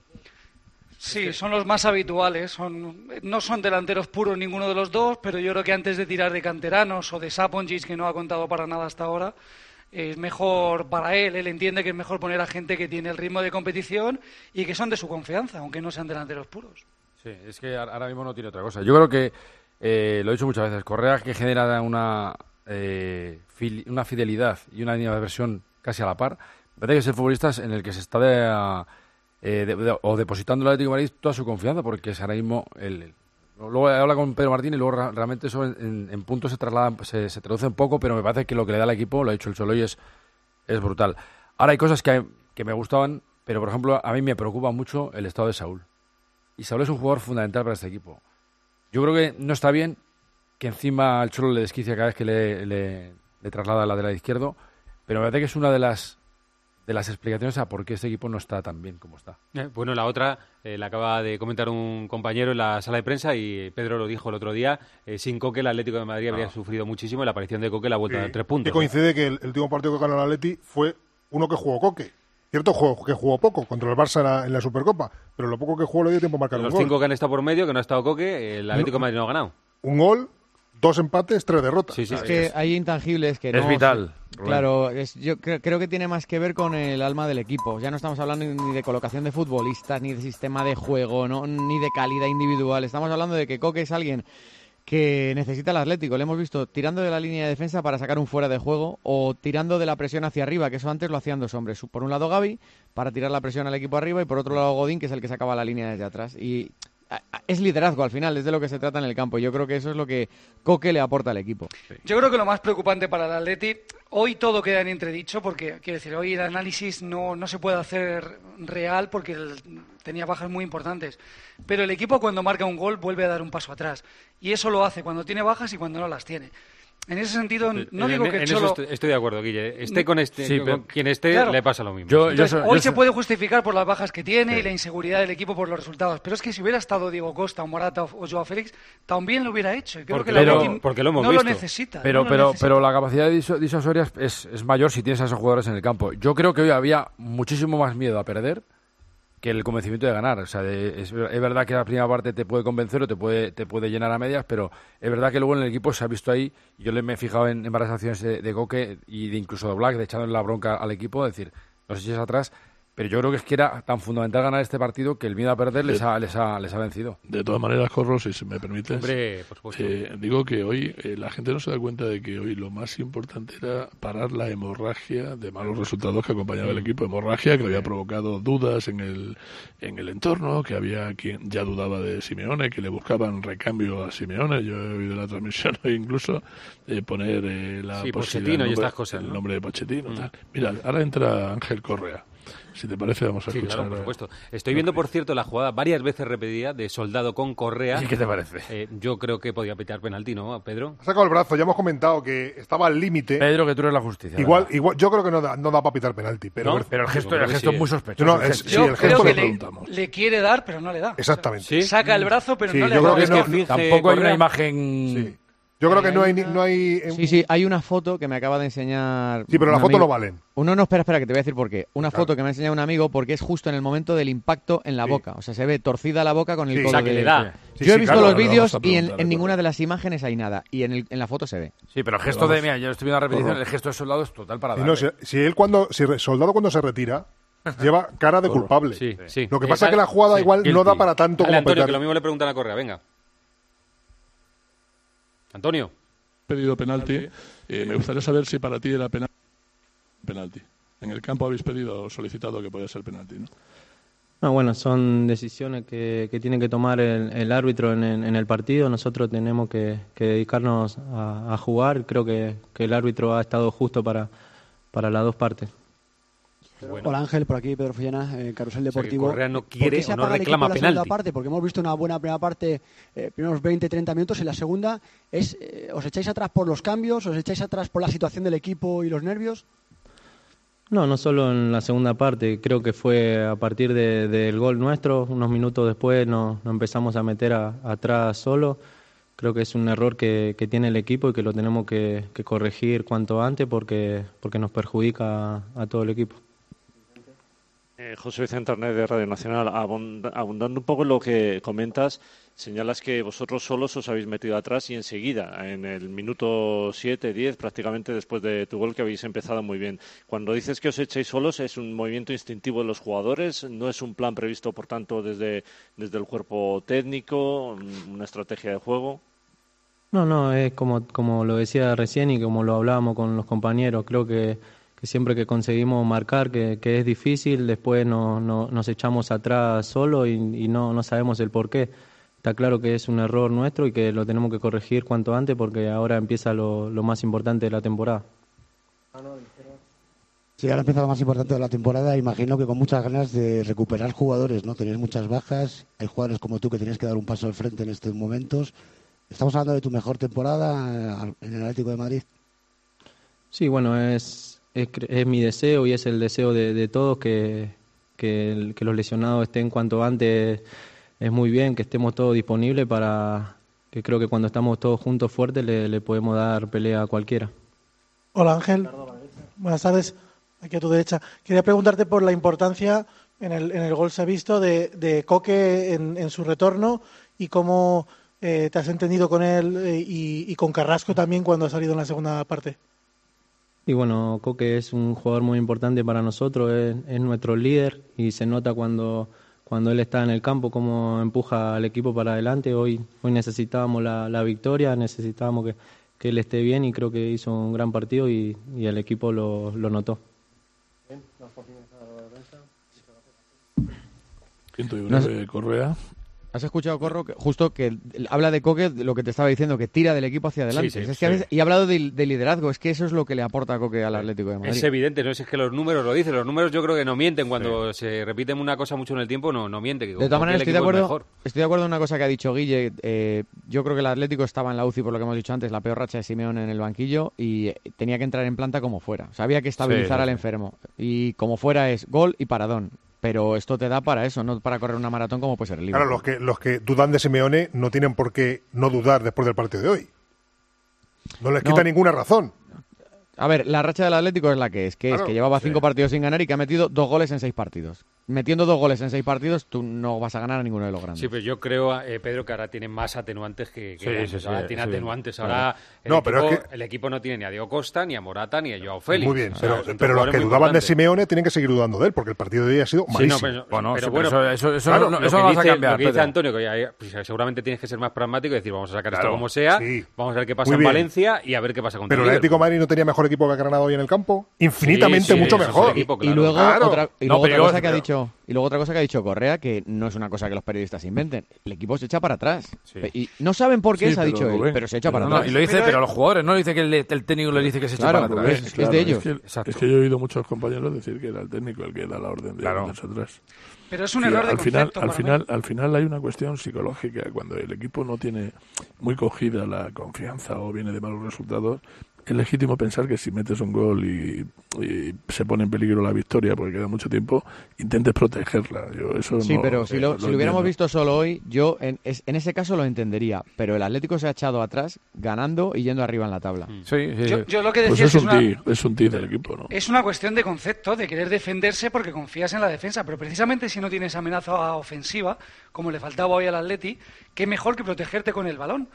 Sí, son los más habituales. Son, no son delanteros puros ninguno de los dos, pero yo creo que antes de tirar de canteranos o de Sapončić, que no ha contado para nada hasta ahora, es mejor para él. Él entiende que es mejor poner a gente que tiene el ritmo de competición y que son de su confianza, aunque no sean delanteros puros. Sí, es que ahora mismo no tiene otra cosa. Yo creo que, eh, lo he dicho muchas veces, Correa, que genera una, eh, fil- una fidelidad y una línea de versión casi a la par, me parece que es el futbolista en el que se está de, eh, de, de, o depositando el Atlético de Madrid toda su confianza, porque es ahora mismo el... el Luego habla con Pedro Martín y luego ra- realmente eso en, en, en puntos se traslada, se, se traduce un poco, pero me parece que lo que le da al equipo, lo ha dicho el Cholo, y es, es brutal. Ahora hay cosas que, que me gustaban, pero por ejemplo a mí me preocupa mucho el estado de Saúl. Y Saúl es un jugador fundamental para este equipo. Yo creo que no está bien que encima el Cholo le desquicia cada vez que le, le, le traslada al lateral izquierdo, pero me parece que es una de las de las explicaciones a por qué este equipo no está tan bien como está. Eh, bueno, la otra eh, la acaba de comentar un compañero en la sala de prensa y Pedro lo dijo el otro día, eh, sin Coque el Atlético de Madrid habría No. sufrido muchísimo y la aparición de Coque la vuelta Sí, de tres puntos. que coincide que el, el último partido que ganó el Atleti fue uno que jugó Coque. Cierto, juego, que jugó poco contra el Barça en la, en la Supercopa, pero lo poco que jugó le dio tiempo a marcar Los un gol. cinco que han estado por medio, que no ha estado Coque, el Atlético de Madrid no ha ganado. Un gol, dos empates, tres derrotas. Es que hay intangibles que Es no... vital, Rubén. Claro, es, yo cre- creo que tiene más que ver con el alma del equipo. Ya no estamos hablando ni de colocación de futbolistas, ni de sistema de juego, no, ni de calidad individual. Estamos hablando de que Coque es alguien que necesita el Atlético. Le hemos visto tirando de la línea de defensa para sacar un fuera de juego o tirando de la presión hacia arriba, que eso antes lo hacían dos hombres. Por un lado Gavi, para tirar la presión al equipo arriba, y por otro lado Godín, que es el que sacaba la línea desde atrás. Y es liderazgo al final, es de lo que se trata en el campo. Yo creo que eso es lo que Coque le aporta al equipo. Yo creo que lo más preocupante para el Atleti, hoy todo queda en entredicho, porque quiero decir, hoy el análisis no, no se puede hacer real porque el, tenía bajas muy importantes. Pero el equipo cuando marca un gol vuelve a dar un paso atrás. Y eso lo hace cuando tiene bajas y cuando no las tiene. En ese sentido, no en, digo que en Cholo... eso estoy, estoy de acuerdo, Guille. Esté con este, sí, con pero, quien esté, claro, le pasa lo mismo. Yo, Entonces, yo, yo, hoy yo, se yo, puede justificar por las bajas que tiene sí. y la inseguridad del equipo por los resultados. Pero es que si hubiera estado Diego Costa o Morata o Joao Félix, también lo hubiera hecho. Y creo porque, que la pero, porque lo hemos no visto. lo necesita. Pero, no pero, lo necesita. pero la capacidad de disuasoria es, es mayor si tienes a esos jugadores en el campo. Yo creo que hoy había muchísimo más miedo a perder que el convencimiento de ganar. O sea, de, es, es verdad que la primera parte te puede convencer o te puede te puede llenar a medias, pero es verdad que luego en el equipo se ha visto ahí, yo le me he fijado en, en varias acciones de, de Coque y de incluso de Black, de echándole la bronca al equipo, es decir, los eches atrás, pero yo creo que es que era tan fundamental ganar este partido que el miedo a perder les ha, les ha, les ha vencido. De todas maneras, Corro, si me permites, Hombre, por supuesto. Eh, digo que hoy eh, la gente no se da cuenta de que hoy lo más importante era parar la hemorragia de malos resultados que acompañaba el equipo. Hemorragia que había provocado dudas en el, en el entorno, que había quien ya dudaba de Simeone, que le buscaban recambio a Simeone. Yo he oído la transmisión hoy incluso eh, poner eh, la sí, posibilidad, Pochettino el nombre, y estas cosas, ¿no? el nombre de Pochettino. Mm. Tal. Mira, ahora entra Ángel Correa. Si te parece, vamos a sí, escuchar. Claro, por supuesto. Estoy viendo, por cierto, la jugada varias veces repetida de Soldado con Correa. ¿Y qué te parece? Eh, yo creo que podía pitar penalti, ¿no, Pedro? Ha sacado el brazo, ya hemos comentado que estaba al límite. Pedro, que tú eres la justicia. Igual, igual, yo creo que no da, no da para pitar penalti. Pero, ¿No? Pero el gesto, el gesto es muy sospechoso. No, es, yo sí, el creo gesto que lo le, preguntamos. le quiere dar, pero no le da. Exactamente. ¿Sí? Saca el brazo, pero sí, no le yo da. Creo que es no, que no, tampoco hay Correa. una imagen... Sí. Yo creo que no hay, no hay... Sí, sí, hay una foto que me acaba de enseñar... Sí, pero la foto amigo. no valen. Uno, no, espera, espera, que te voy a decir por qué. Una Claro. foto que me ha enseñado un amigo porque es justo en el momento del impacto en la Sí. boca. O sea, se ve torcida la boca con el Sí, codo o sea, que de... le da. Sí, Yo he sí, visto claro, los ahora vídeos vamos a y en, preguntarle, en ninguna por de las imágenes hay nada. Y en, el, en la foto se ve. Sí, pero el gesto de... Mira, yo estoy viendo la repetición, el gesto de Soldado es total para Y darle. no, si, si él cuando, si re- Soldado cuando se retira, lleva cara de culpable. Sí, sí. Lo que Eh, pasa es que la jugada sí, igual guilty. no da para tanto Dale, como Antonio, petar. que lo mismo le preguntan a Correa, venga. Antonio. Pedido penalti. Eh, me gustaría saber si para ti era penal- penalti. En el campo habéis pedido o solicitado que podía ser penalti, ¿no? No, bueno, son decisiones que, que tiene que tomar el, el árbitro en, en, en el partido. Nosotros tenemos que, que dedicarnos a, a jugar. Creo que, que el árbitro ha estado justo para, para las dos partes. Bueno. Hola Ángel, por aquí Pedro Fullana, eh, Carrusel Deportivo. O sea, Correa no ¿Por qué quiere se o no apaga el reclama equipo en la segunda penalti? parte? Porque hemos visto una buena primera parte, eh, primeros veinte treinta minutos. En la segunda, es eh, ¿os echáis atrás por los cambios? ¿Os echáis atrás por la situación del equipo y los nervios? No, no solo en la segunda parte. Creo que fue a partir de- del gol nuestro. Unos minutos después nos, nos empezamos a meter a- atrás solo. Creo que es un error que, que tiene el equipo y que lo tenemos que, que corregir cuanto antes porque, porque nos perjudica a, a todo el equipo. Eh, José Vicente Arnés de Radio Nacional, abund- abundando un poco en lo que comentas, señalas que vosotros solos os habéis metido atrás y enseguida, en el minuto siete, diez, prácticamente después de tu gol, que habéis empezado muy bien. Cuando dices que os echáis solos, ¿es un movimiento instintivo de los jugadores? ¿No es un plan previsto, por tanto, desde, desde el cuerpo técnico, una estrategia de juego? No, no, es como, como lo decía recién y como lo hablábamos con los compañeros. Creo que, que siempre que conseguimos marcar, que, que es difícil, después no, no, nos echamos atrás solo y, y no, no sabemos el por qué. Está claro que es un error nuestro y que lo tenemos que corregir cuanto antes porque ahora empieza lo, lo más importante de la temporada. Sí, ahora empieza lo más importante de la temporada. Imagino que con muchas ganas de recuperar jugadores, ¿no? Tenéis muchas bajas, hay jugadores como tú que tienes que dar un paso al frente en estos momentos. Estamos hablando de tu mejor temporada en el Atlético de Madrid. Sí, bueno, es, es, es mi deseo y es el deseo de, de todos que, que, el- que los lesionados estén cuanto antes. Es muy bien que estemos todos disponibles para que creo que cuando estamos todos juntos fuertes le, le podemos dar pelea a cualquiera. Hola Ángel, buenas tardes, aquí a tu derecha. Quería preguntarte por la importancia, en el, en el gol se ha visto, de, de Coque en, en su retorno y cómo eh, te has entendido con él eh, y, y con Carrasco también cuando ha salido en la segunda parte. Y bueno, Coque es un jugador muy importante para nosotros, es, es nuestro líder y se nota cuando, cuando él está en el campo, cómo empuja al equipo para adelante. Hoy, hoy necesitábamos la, la victoria, necesitábamos que, que él esté bien y creo que hizo un gran partido y, y el equipo lo, lo notó. Quinto y breve, Correa. ¿Has escuchado, Corro, que justo que habla de Coque, lo que te estaba diciendo, que tira del equipo hacia adelante? Sí, sí, es que a veces, y ha hablado de, de liderazgo, es que eso es lo que le aporta a Coque al Atlético de Madrid. Es evidente, no es que los números lo dicen, los números yo creo que no mienten, cuando sí. se repiten una cosa mucho en el tiempo, no, no miente. Que de todas maneras, estoy de, acuerdo, estoy de acuerdo en una cosa que ha dicho Guille, eh, yo creo que el Atlético estaba en la U C I, por lo que hemos dicho antes, la peor racha de Simeone en el banquillo, y tenía que entrar en planta como fuera, o sea, había que estabilizar sí, al enfermo, y como fuera es gol y paradón. Pero esto te da para eso, no para correr una maratón como puede ser el Liverpool. Claro, los que, los que dudan de Simeone no tienen por qué no dudar después del partido de hoy. No les quita no. ninguna razón. A ver, la racha del Atlético es la que es, que claro, es que llevaba cinco sí. partidos sin ganar y que ha metido dos goles en seis partidos. Metiendo dos goles en seis partidos, tú no vas a ganar a ninguno de los grandes. Sí, pero yo creo, eh, Pedro, que ahora tiene más atenuantes que, que sí, sí, sí, ahora tiene sí. atenuantes. Ahora el, no, equipo, pero es que... el equipo no tiene ni a Diego Costa, ni a Morata, ni a Joao Félix. Muy bien, o sea, pero, pero los que dudaban de Simeone tienen que seguir dudando de él, porque el partido de hoy ha sido malísimo. Sí, no, pero, bueno, pero sí, bueno, pero eso, eso, claro, no, eso no lo vas dice, a cambiar. Lo que dice Pedro. Antonio, que ya, pues, seguramente tienes que ser más pragmático y decir, vamos a sacar claro, esto como sea, sí. vamos a ver qué pasa Muy en bien. Valencia y a ver qué pasa con Pero el Atlético de Madrid no tenía mejor equipo que Granada hoy en el campo, infinitamente sí, sí, mucho eso mejor. es el equipo, claro. Y luego, Claro. otra, y No, luego otra pero- cosa que ha pero- dicho y luego otra cosa que ha dicho Correa, que no es una cosa que los periodistas inventen. El equipo se echa para atrás. Sí. Y no saben por qué Sí, se ha pero, dicho él, Rubén, pero se echa para No, no, atrás. y lo dice, pero, los jugadores, no dice que el, el técnico le dice que se echa Claro, para atrás. Rubén, es que es de ellos. Es que, Exacto. es que yo he oído muchos compañeros decir que era el técnico el que da la orden de Claro. irse atrás. Pero es un Sí, error de al final, concepto. al para final, mí. al final hay una cuestión psicológica cuando el equipo no tiene muy cogida la confianza o viene de malos resultados. Es legítimo pensar que si metes un gol y, y se pone en peligro la victoria porque queda mucho tiempo, intentes protegerla. Yo eso Sí, no, pero si eh, lo, no si lo hubiéramos entiendo. visto solo hoy, yo en, es- en ese caso lo entendería. Pero el Atlético se ha echado atrás, ganando y yendo arriba en la tabla. Sí, sí, Yo, yo lo que Pues decía es es, un una, tic, es un tic del equipo, ¿no? es una cuestión de concepto, de querer defenderse porque confías en la defensa. Pero precisamente si no tienes amenaza ofensiva, como le faltaba hoy al Atleti, qué mejor que protegerte con el balón.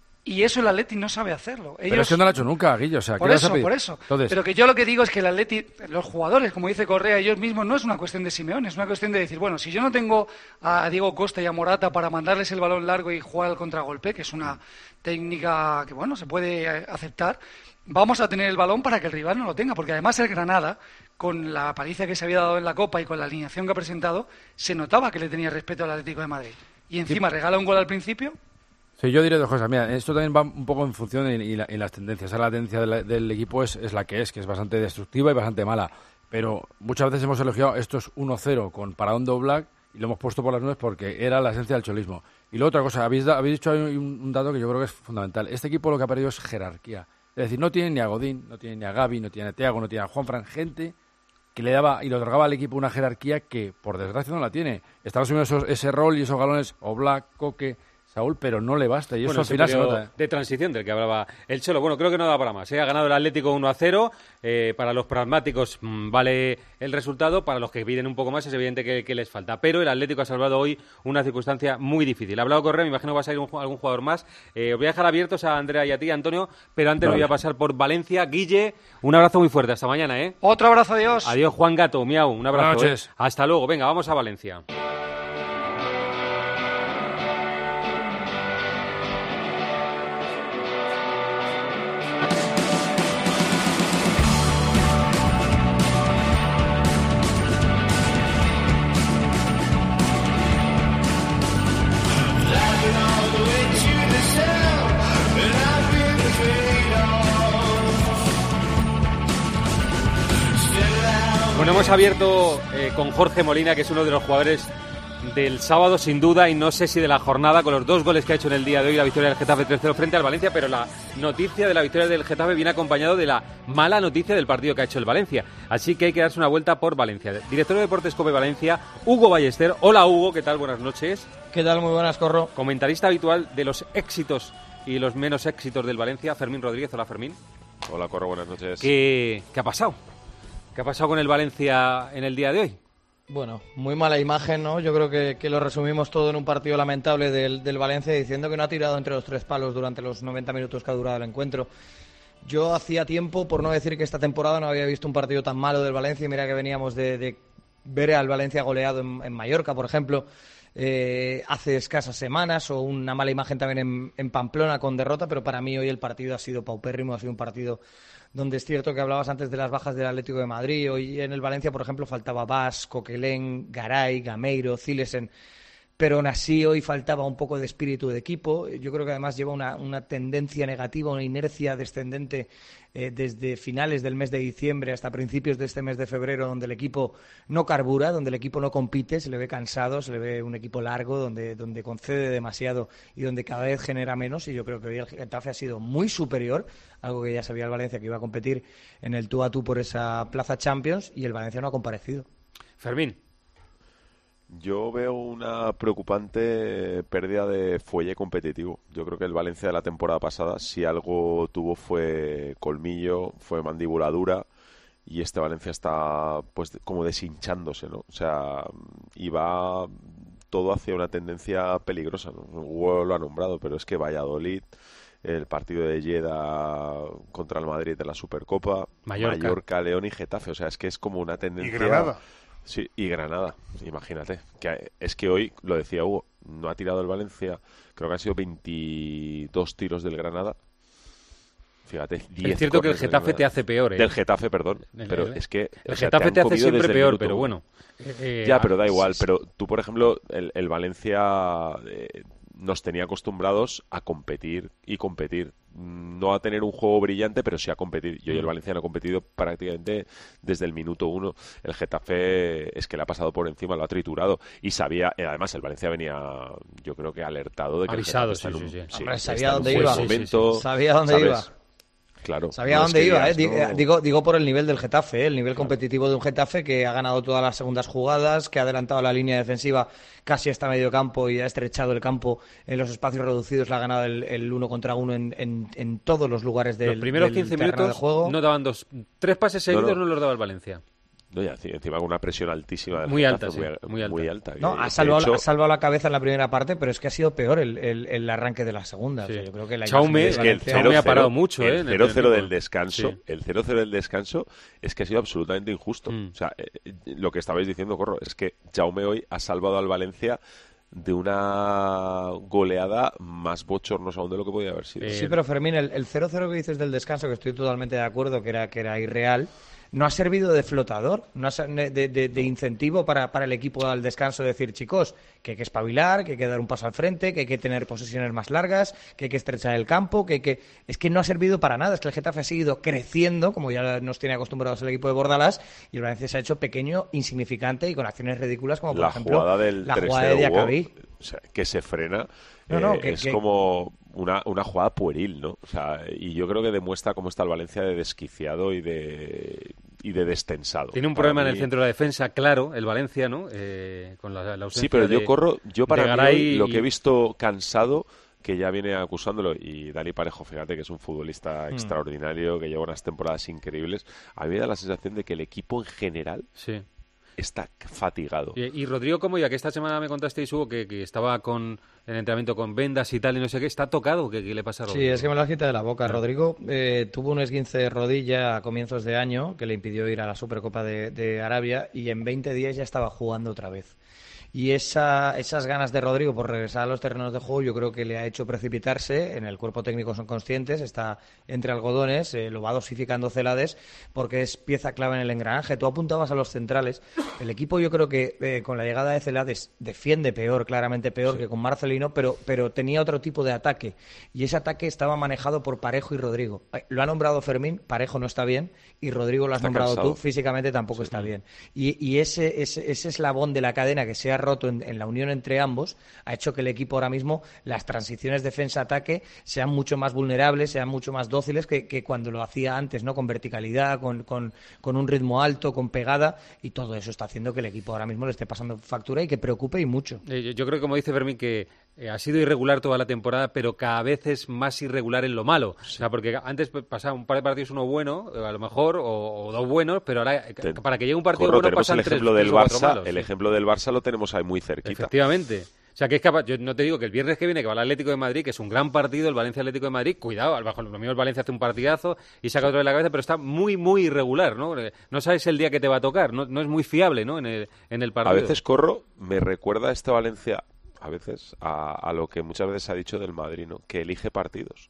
Y eso el Atleti no sabe hacerlo. Ellos... Pero es que no lo ha hecho nunca, Guillo. O sea, Por ¿qué vas a eso, pedir? por eso. Entonces, Pero que yo lo que digo es que el Atleti, los jugadores, como dice Correa, ellos mismos, no es una cuestión de Simeone, es una cuestión de decir, bueno, si yo no tengo a Diego Costa y a Morata para mandarles el balón largo y jugar al contragolpe, que es una técnica que, bueno, se puede eh, aceptar, vamos a tener el balón para que el rival no lo tenga, porque además el Granada, con la paliza que se había dado en la Copa y con la alineación que ha presentado, se notaba que le tenía respeto al Atlético de Madrid. Y encima regala un gol al principio. sí, yo diré dos cosas. Mira, esto también va un poco en función de y la- y las tendencias. Ahora la tendencia de la- del equipo es, es la que es, que es bastante destructiva y bastante mala. Pero muchas veces hemos elogiado estos uno cero con Paradón de Oblak y lo hemos puesto por las nubes porque era la esencia del cholismo. Y luego otra cosa, habéis, da- habéis dicho ahí un, un dato que yo creo que es fundamental. Este equipo lo que ha perdido es jerarquía. Es decir, no tiene ni a Godín, no tiene ni a Gavi, no tiene a Thiago, no tiene a Juanfran, gente que le daba y le otorgaba al equipo una jerarquía que, por desgracia, no la tiene. Están asumiendo esos- ese rol y esos galones Oblak, Coque, Saúl, pero no le basta. Y eso Bueno, al ese final se periodo nota. ¿eh? de transición del que hablaba el Cholo. Bueno, creo que no da para más. ¿eh? Ha ganado el Atlético uno a cero. Eh, para los pragmáticos mmm, vale el resultado. Para los que piden un poco más es evidente que, que les falta. Pero el Atlético ha salvado hoy una circunstancia muy difícil. Ha hablado Correa, me imagino que va a salir un, algún jugador más. Eh, os voy a dejar abiertos a Andrea y a ti, Antonio. Pero antes Vale. me voy a pasar por Valencia. Guille, un abrazo muy fuerte. Hasta mañana, ¿eh? Otro abrazo, adiós. Adiós, Juan Gato, miau. Un abrazo. Buenas noches. ¿eh? Hasta luego. Venga, vamos a Valencia. Bueno, hemos abierto eh, con Jorge Molina, que es uno de los jugadores del sábado, sin duda, y no sé si de la jornada, con los dos goles que ha hecho en el día de hoy, la victoria del Getafe tres cero frente al Valencia, pero la noticia de la victoria del Getafe viene acompañado de la mala noticia del partido que ha hecho el Valencia. Así que hay que darse una vuelta por Valencia. Director de Deportes COPE Valencia, Hugo Ballester. Hola, Hugo, ¿qué tal? Buenas noches. ¿Qué tal? Muy buenas, Corro. Comentarista habitual de los éxitos y los menos éxitos del Valencia, Fermín Rodríguez. Hola, Fermín. Hola, Corro, buenas noches. ¿Qué, qué ha pasado? ¿Qué ha pasado con el Valencia en el día de hoy? Bueno, muy mala imagen, ¿no? Yo creo que, que lo resumimos todo en un partido lamentable del, del Valencia, diciendo que no ha tirado entre los tres palos durante los noventa minutos que ha durado el encuentro. Yo hacía tiempo, por no decir que esta temporada no había visto un partido tan malo del Valencia, y mira que veníamos de, de ver al Valencia goleado en, en Mallorca, por ejemplo, eh, hace escasas semanas, o una mala imagen también en, en Pamplona con derrota, pero para mí hoy el partido ha sido paupérrimo, ha sido un partido donde es cierto que hablabas antes de las bajas del Atlético de Madrid. Hoy en el Valencia, por ejemplo, faltaba Bas, Coquelén, Garay, Gameiro, Zilesen, pero aún así hoy faltaba un poco de espíritu de equipo. Yo creo que además lleva una, una tendencia negativa, una inercia descendente eh, desde finales del mes de diciembre hasta principios de este mes de febrero, donde el equipo no carbura, donde el equipo no compite, se le ve cansado, se le ve un equipo largo, donde, donde concede demasiado y donde cada vez genera menos, y yo creo que hoy el Getafe ha sido muy superior, algo que ya sabía el Valencia que iba a competir en el tú a tú por esa plaza Champions, y el Valencia no ha comparecido. Fermín. Yo veo una preocupante pérdida de fuelle competitivo. Yo creo que el Valencia de la temporada pasada, si algo tuvo, fue colmillo, fue mandíbula dura, y este Valencia está pues como deshinchándose, ¿no? O sea, iba todo hacia una tendencia peligrosa, ¿no? Hugo lo ha nombrado, pero es que Valladolid, el partido de Lleida contra el Madrid de la Supercopa, Mallorca. Mallorca, León y Getafe, o sea, es que es como una tendencia... Y Granada. Sí, y Granada, imagínate. Que es que hoy, lo decía Hugo, no ha tirado el Valencia, creo que han sido veintidós tiros del Granada. Fíjate, diez es cierto que el Getafe te hace peor, ¿eh? Del Getafe, perdón. El, pero el, es que... El o sea, Getafe te, te hace siempre peor, pero uno. bueno. Eh, ya, pero da igual. Pero tú, por ejemplo, el, el Valencia eh, nos tenía acostumbrados a competir y competir. No a tener un juego brillante, pero sí a competir. Y hoy el Valencia no ha competido prácticamente desde el minuto uno. El Getafe es que le ha pasado por encima, lo ha triturado. Y sabía, además el Valencia venía, yo creo que alertado de que avisado, el sí, sí, sí, sí. sí, Hombre, sí, sabía dónde iba. Momento, sí, sí. Sabía dónde ¿sabes? iba. Claro. Sabía no dónde es iba, digas, ¿eh? no... Digo, digo por el nivel del Getafe, ¿eh? El nivel competitivo de un Getafe que ha ganado todas las segundas jugadas, que ha adelantado la línea defensiva casi hasta medio campo y ha estrechado el campo en los espacios reducidos, le ha ganado el, el uno contra uno en, en, en todos los lugares del, los primeros del quince terreno minutos de juego. No daban dos, tres pases seguidos, no, no. no los daba el Valencia. No, ya, encima con una presión altísima del muy Getafe, alta, sí, muy, muy alta. Muy alta no, que, ha salvado, hecho... ha salvado la cabeza en la primera parte, pero es que ha sido peor el, el, el arranque de la segunda. Sí. O sea, yo creo que la Chaume, es que el cero cero ha parado mucho, ¿eh? El cero cero del descanso, sí. el cero cero del descanso es que ha sido absolutamente injusto. Mm. O sea, eh, lo que estabais diciendo, Corro, es que Chaume hoy ha salvado al Valencia de una goleada más bochornosa aún de lo que podía haber sido. Sí, pero Fermín, el, el cero cero que dices del descanso, que estoy totalmente de acuerdo, que era, que era irreal, no ha servido de flotador, no ha, de, de, de incentivo para, para el equipo al descanso, decir, chicos, que hay que espabilar, que hay que dar un paso al frente, que hay que tener posesiones más largas, que hay que estrechar el campo, que, que es que no ha servido para nada. Es que el Getafe ha seguido creciendo, como ya nos tiene acostumbrados el equipo de Bordalás, y el Valencia se ha hecho pequeño, insignificante y con acciones ridículas, como por la ejemplo jugada del la jugada de Diacabí. O sea, que se frena, no, no, eh, que, es que... como una, una jugada pueril, ¿no? O sea, y yo creo que demuestra cómo está el Valencia de desquiciado y de y de destensado. Tiene un para problema mí... en el centro de la defensa, claro, el Valencia, ¿no? Eh, con la, la ausencia Sí, pero de, yo corro, yo para Garay mí hoy, lo y... que he visto cansado, que ya viene acusándolo, y Dani Parejo, fíjate que es un futbolista mm. extraordinario, que lleva unas temporadas increíbles, a mí me da la sensación de que el equipo en general sí. está fatigado. Y, y Rodrigo, como ya que esta semana me contasteis, Hugo, que, que estaba con en entrenamiento con vendas y tal, y no sé qué, ¿está tocado? ¿Qué, qué le pasa a Rodrigo? Sí, es que me lo has quitado de la boca. Rodrigo eh, tuvo un esguince de rodilla a comienzos de año que le impidió ir a la Supercopa de, de Arabia, y en veinte días ya estaba jugando otra vez. Y esa, esas ganas de Rodrigo por regresar a los terrenos de juego, yo creo que le ha hecho precipitarse. En el cuerpo técnico son conscientes, está entre algodones, eh, lo va dosificando Celades, porque es pieza clave en el engranaje. Tú apuntabas a los centrales. El equipo, yo creo que eh, con la llegada de Celades defiende peor, claramente peor sí. que con Marcelino, pero, pero tenía otro tipo de ataque. Y ese ataque estaba manejado por Parejo y Rodrigo. Lo ha nombrado Fermín, Parejo no está bien, y Rodrigo lo has está nombrado cansado. Tú, físicamente tampoco sí. está bien. Y, y ese, ese, ese eslabón de la cadena que se ha roto en, en la unión entre ambos ha hecho que el equipo ahora mismo, las transiciones defensa-ataque sean mucho más vulnerables, sean mucho más dóciles que, que cuando lo hacía antes, ¿no? Con verticalidad, con, con, con un ritmo alto, con pegada, y todo eso está haciendo que el equipo ahora mismo le esté pasando factura y que preocupe y mucho. Eh, yo, yo creo que, como dice Fermín, que eh, ha sido irregular toda la temporada, pero cada vez es más irregular en lo malo. Sí. O sea, porque antes pasaba un par de partidos uno bueno, a lo mejor, o, o dos buenos, pero ahora Te, para que llegue un partido corro, bueno pasan el ejemplo tres, del tres Barça, malos, el sí. ejemplo del Barça lo tenemos ahí muy cerquita. Efectivamente. O sea, que es capaz, yo no te digo que el viernes que viene que va el Atlético de Madrid, que es un gran partido, el Valencia Atlético de Madrid, cuidado, al bajo lo mismo el Valencia hace un partidazo y saca otro de la cabeza, pero está muy, muy irregular, ¿no? No sabes el día que te va a tocar, no, no es muy fiable, ¿no? En el, en el partido. A veces, Corro, me recuerda a este Valencia, a veces, a, a lo que muchas veces se ha dicho del Madrid, ¿no? Que elige partidos.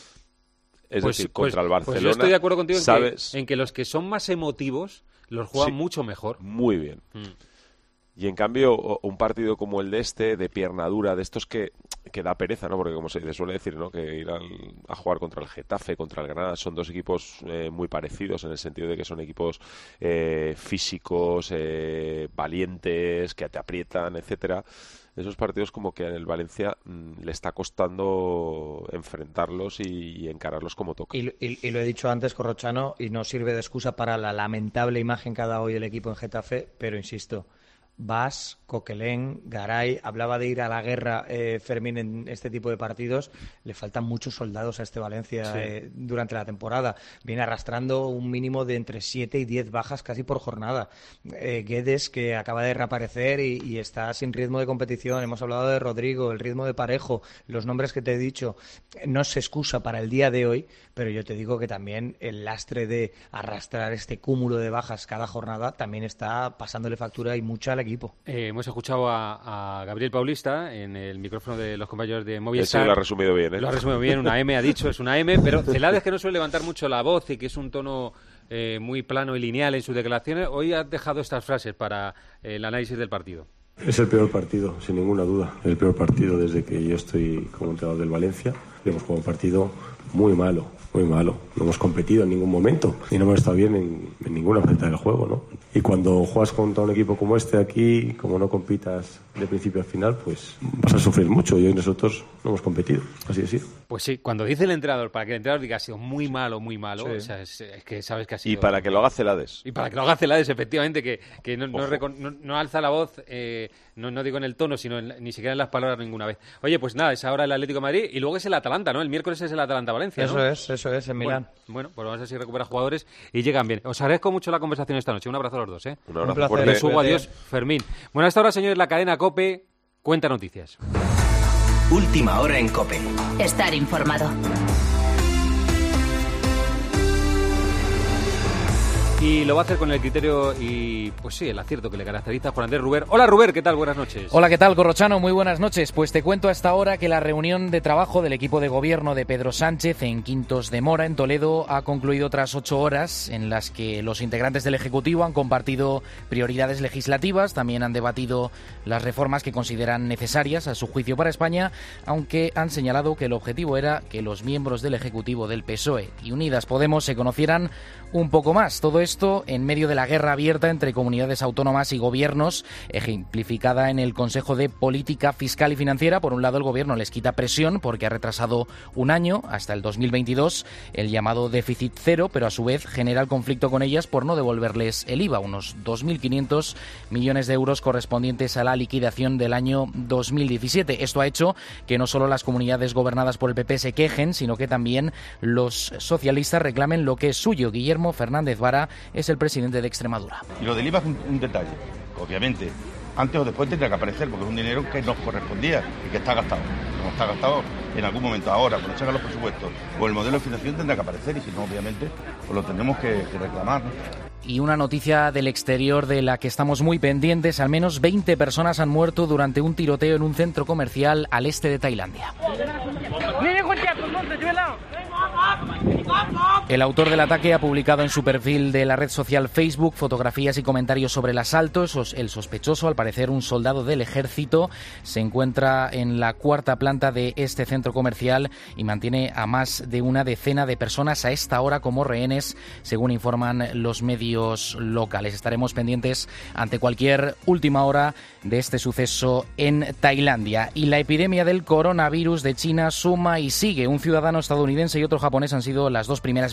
Es pues, decir, pues, contra el Barcelona. Pues yo estoy de acuerdo contigo en, sabes... que, en que los que son más emotivos los juegan sí, mucho mejor. Muy bien. Mm. Y en cambio, un partido como el de este, de pierna dura, de estos que, que da pereza, ¿no? Porque como se suele decir, ¿no? Que ir al, a jugar contra el Getafe, contra el Granada, son dos equipos eh, muy parecidos en el sentido de que son equipos eh, físicos, eh, valientes, que te aprietan, etcétera. Esos partidos como que en el Valencia mmm, le está costando enfrentarlos y, y encararlos como toca. Y, y, y lo he dicho antes, Corrochano, y no sirve de excusa para la lamentable imagen que ha dado hoy el equipo en Getafe, pero insisto, Bas, Coquelin, Garay, hablaba de ir a la guerra eh, Fermín en este tipo de partidos, le faltan muchos soldados a este Valencia sí. eh, durante la temporada, viene arrastrando un mínimo de entre siete y diez bajas casi por jornada, eh, Guedes que acaba de reaparecer y, y está sin ritmo de competición, hemos hablado de Rodrigo, el ritmo de Parejo, los nombres que te he dicho, no se excusa para el día de hoy, pero yo te digo que también el lastre de arrastrar este cúmulo de bajas cada jornada también está pasándole factura y mucha a la equipo. Eh, hemos escuchado a, a Gabriel Paulista en el micrófono de los compañeros de Movistar. Ese lo ha resumido bien, ¿eh? Lo ha resumido bien, una M ha dicho, es una M, pero Celades, que no suele levantar mucho la voz y que es un tono eh, muy plano y lineal en sus declaraciones, hoy ha dejado estas frases para eh, el análisis del partido. Es el peor partido, sin ninguna duda. El peor partido desde que yo estoy como entrenador del Valencia. Hemos jugado un partido muy malo, muy malo. No hemos competido en ningún momento y no hemos estado bien en, en ninguna faceta del juego, ¿no? Y cuando juegas contra un equipo como este aquí, como no compitas de principio a final, pues vas a sufrir mucho y hoy nosotros no hemos competido. Así de sido. Pues sí, cuando dice el entrenador, para que el entrenador diga ha sido muy malo, muy malo, sí. O sea, es, es que sabes que ha sido... Y para que lo haga Celades. Y para que lo haga Celades, efectivamente, que, que no, no, no, no alza la voz, eh, no, no digo en el tono, sino en, ni siquiera en las palabras ninguna vez. Oye, pues nada, es ahora el Atlético de Madrid y luego es el Atalanta, ¿no? El miércoles es el Atalanta-Valencia, ¿no? Eso es, eso es, en Milán. Bueno, bueno, pues vamos a ver si recupera jugadores y llegan bien. Os agradezco mucho la conversación esta noche. Un abrazo a los dos, ¿eh? Un abrazo. Un placer. Les subo, adiós, Fermín. Bueno, hasta ahora, señores, la cadena COPE cuenta noticias. Última hora en COPE. Estar informado. Y lo va a hacer con el criterio y, pues sí, el acierto que le caracteriza a Juan Andrés Ruber. Hola, Ruber, ¿qué tal? Buenas noches. Hola, ¿qué tal, Corrochano? Muy buenas noches. Pues te cuento hasta ahora que la reunión de trabajo del equipo de gobierno de Pedro Sánchez en Quintos de Mora, en Toledo, ha concluido tras ocho horas en las que los integrantes del Ejecutivo han compartido prioridades legislativas, también han debatido las reformas que consideran necesarias a su juicio para España, aunque han señalado que el objetivo era que los miembros del Ejecutivo del P S O E y Unidas Podemos se conocieran un poco más. Todo esto en medio de la guerra abierta entre comunidades autónomas y gobiernos, ejemplificada en el Consejo de Política Fiscal y Financiera. Por un lado, el gobierno les quita presión porque ha retrasado un año, hasta el dos mil veintidós, el llamado déficit cero, pero a su vez genera el conflicto con ellas por no devolverles el I V A, unos dos mil quinientos millones de euros correspondientes a la liquidación del año dos mil diecisiete. Esto ha hecho que no solo las comunidades gobernadas por el P P se quejen, sino que también los socialistas reclamen lo que es suyo. Guillermo Fernández Vara es el presidente de Extremadura. Y lo del I V A es un, un detalle. Obviamente, antes o después tendrá que aparecer, porque es un dinero que nos correspondía y que está gastado. No está gastado en algún momento. Ahora, cuando se hagan los presupuestos o el modelo de financiación tendrá que aparecer, y si no, obviamente, pues lo tendremos que, que reclamar, ¿no? Y una noticia del exterior de la que estamos muy pendientes: al menos veinte personas han muerto durante un tiroteo en un centro comercial al este de Tailandia. El autor del ataque ha publicado en su perfil de la red social Facebook fotografías y comentarios sobre el asalto. El sospechoso, al parecer un soldado del ejército, se encuentra en la cuarta planta de este centro comercial y mantiene a más de una decena de personas a esta hora como rehenes, según informan los medios locales. Estaremos pendientes ante cualquier última hora de este suceso en Tailandia. Y la epidemia del coronavirus de China suma y sigue. Un ciudadano estadounidense y otro japonés han sido las dos primeras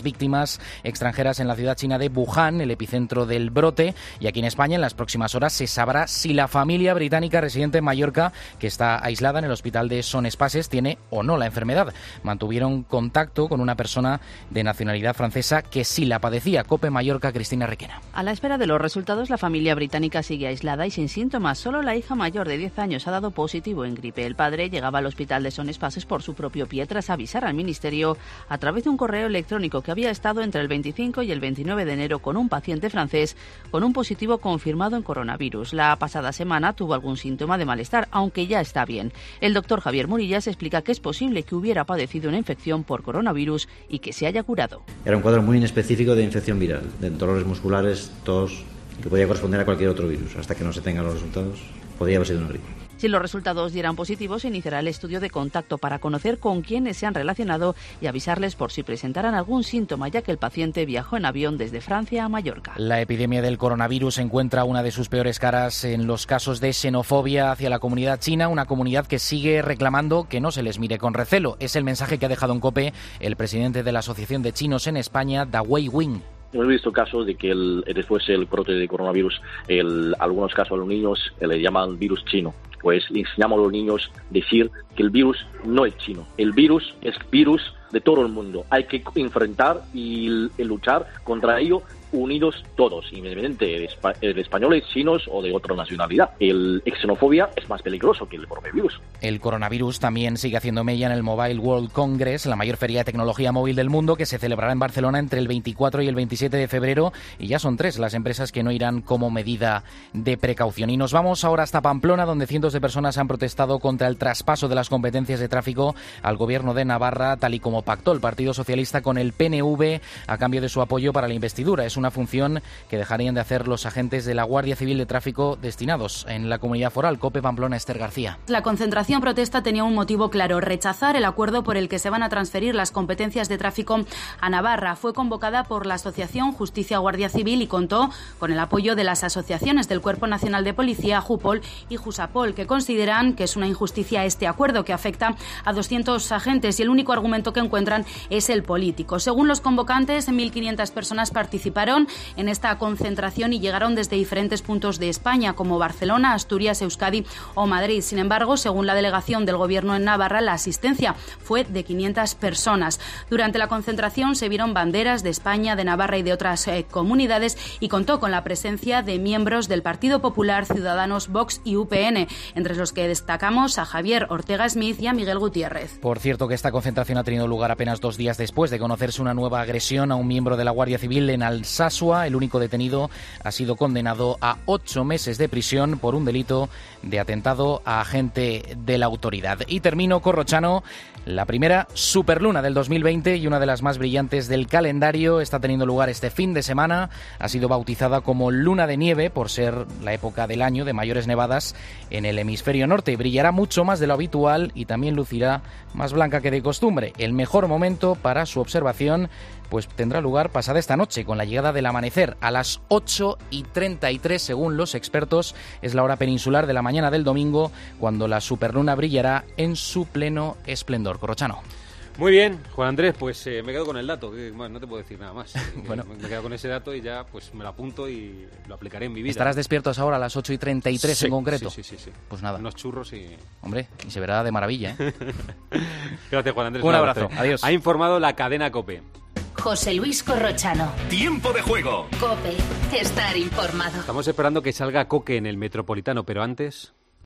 víctimas extranjeras en la ciudad china de Wuhan, el epicentro del brote. Y aquí en España, en las próximas horas, se sabrá si la familia británica residente en Mallorca, que está aislada en el hospital de Son Espases, tiene o no la enfermedad. Mantuvieron contacto con una persona de nacionalidad francesa que sí la padecía. COPE Mallorca, Cristina Requena. A la espera de los resultados, la familia británica sigue aislada y sin síntomas. Solo la hija mayor de diez años ha dado positivo en gripe. El padre llegaba al hospital de Son Espases por su propio pie tras avisar al ministerio a través de un correo electrónico que había estado entre el veinticinco y el veintinueve de enero con un paciente francés con un positivo confirmado en coronavirus. La pasada semana tuvo algún síntoma de malestar, aunque ya está bien. El doctor Javier Murillas explica que es posible que hubiera padecido una infección por coronavirus y que se haya curado. Era un cuadro muy inespecífico de infección viral, de dolores musculares, tos, que podía corresponder a cualquier otro virus. Hasta que no se tengan los resultados, podría haber sido una gripe. Si los resultados dieran positivos, se iniciará el estudio de contacto para conocer con quiénes se han relacionado y avisarles por si presentaran algún síntoma, ya que el paciente viajó en avión desde Francia a Mallorca. La epidemia del coronavirus encuentra una de sus peores caras en los casos de xenofobia hacia la comunidad china, una comunidad que sigue reclamando que no se les mire con recelo. Es el mensaje que ha dejado en COPE el presidente de la Asociación de Chinos en España, Da Wei-Wing. Hemos visto casos de que el, después del brote de coronavirus, el, algunos casos a los niños le llaman virus chino. Pues le enseñamos a los niños decir que el virus no es chino. El virus es virus de todo el mundo. Hay que enfrentar y, y luchar contra ello unidos todos, independientemente de españoles, chinos o de otra nacionalidad. El xenofobia es más peligroso que el propio virus. El coronavirus también sigue haciendo mella en el Mobile World Congress, la mayor feria de tecnología móvil del mundo, que se celebrará en Barcelona entre el veinticuatro y el veintisiete de febrero, y ya son tres las empresas que no irán como medida de precaución. Y nos vamos ahora hasta Pamplona, donde cientos de personas han protestado contra el traspaso de las competencias de tráfico al gobierno de Navarra, tal y como pactó el Partido Socialista con el P N V a cambio de su apoyo para la investidura. Es una función que dejarían de hacer los agentes de la Guardia Civil de Tráfico destinados en la comunidad foral. COPE Pamplona, Esther García. La concentración protesta tenía un motivo claro: rechazar el acuerdo por el que se van a transferir las competencias de tráfico a Navarra. Fue convocada por la Asociación Justicia Guardia Civil y contó con el apoyo de las asociaciones del Cuerpo Nacional de Policía, JUPOL y JUSAPOL, que consideran que es una injusticia este acuerdo que afecta a doscientos agentes, y el único argumento que encuentran es el político. Según los convocantes, mil quinientas personas participaron en esta concentración y llegaron desde diferentes puntos de España, como Barcelona, Asturias, Euskadi o Madrid. Sin embargo, según la delegación del Gobierno en Navarra, la asistencia fue de quinientas personas. Durante la concentración se vieron banderas de España, de Navarra y de otras eh, comunidades, y contó con la presencia de miembros del Partido Popular, Ciudadanos, Vox y U P N, entre los que destacamos a Javier Ortega Smith y a Miguel Gutiérrez. Por cierto, que esta concentración ha tenido lugar apenas dos días después de conocerse una nueva agresión a un miembro de la Guardia Civil en Alsasua. El único detenido ha sido condenado a ocho meses de prisión por un delito de atentado a agente de la autoridad. Y termino, Corrochano. La primera superluna del dos mil veinte y una de las más brillantes del calendario está teniendo lugar este fin de semana. Ha sido bautizada como luna de nieve por ser la época del año de mayores nevadas en el hemisferio norte. Brillará mucho más de lo habitual y también lucirá más blanca que de costumbre. El mejor momento para su observación pues tendrá lugar pasada esta noche, con la llegada del amanecer a las ocho y treinta y tres, según los expertos. Es la hora peninsular de la mañana del domingo, cuando la superluna brillará en su pleno esplendor. Corrochano. Muy bien, Juan Andrés, pues eh, me quedo con el dato, que, bueno, no te puedo decir nada más. Bueno, me quedo con ese dato y ya pues me lo apunto y lo aplicaré en mi vida. ¿Estarás despiertos ahora a las ocho y treinta y tres sí, en concreto? Sí, sí, sí, sí. Pues nada. Unos churros y... Hombre, y se verá de maravilla, ¿eh? Gracias, Juan Andrés. Un abrazo, adiós. Ha informado la cadena COPE. José Luis Corrochano. Tiempo de juego. COPE. Estar informado. Estamos esperando que salga Coque en el Metropolitano, pero antes...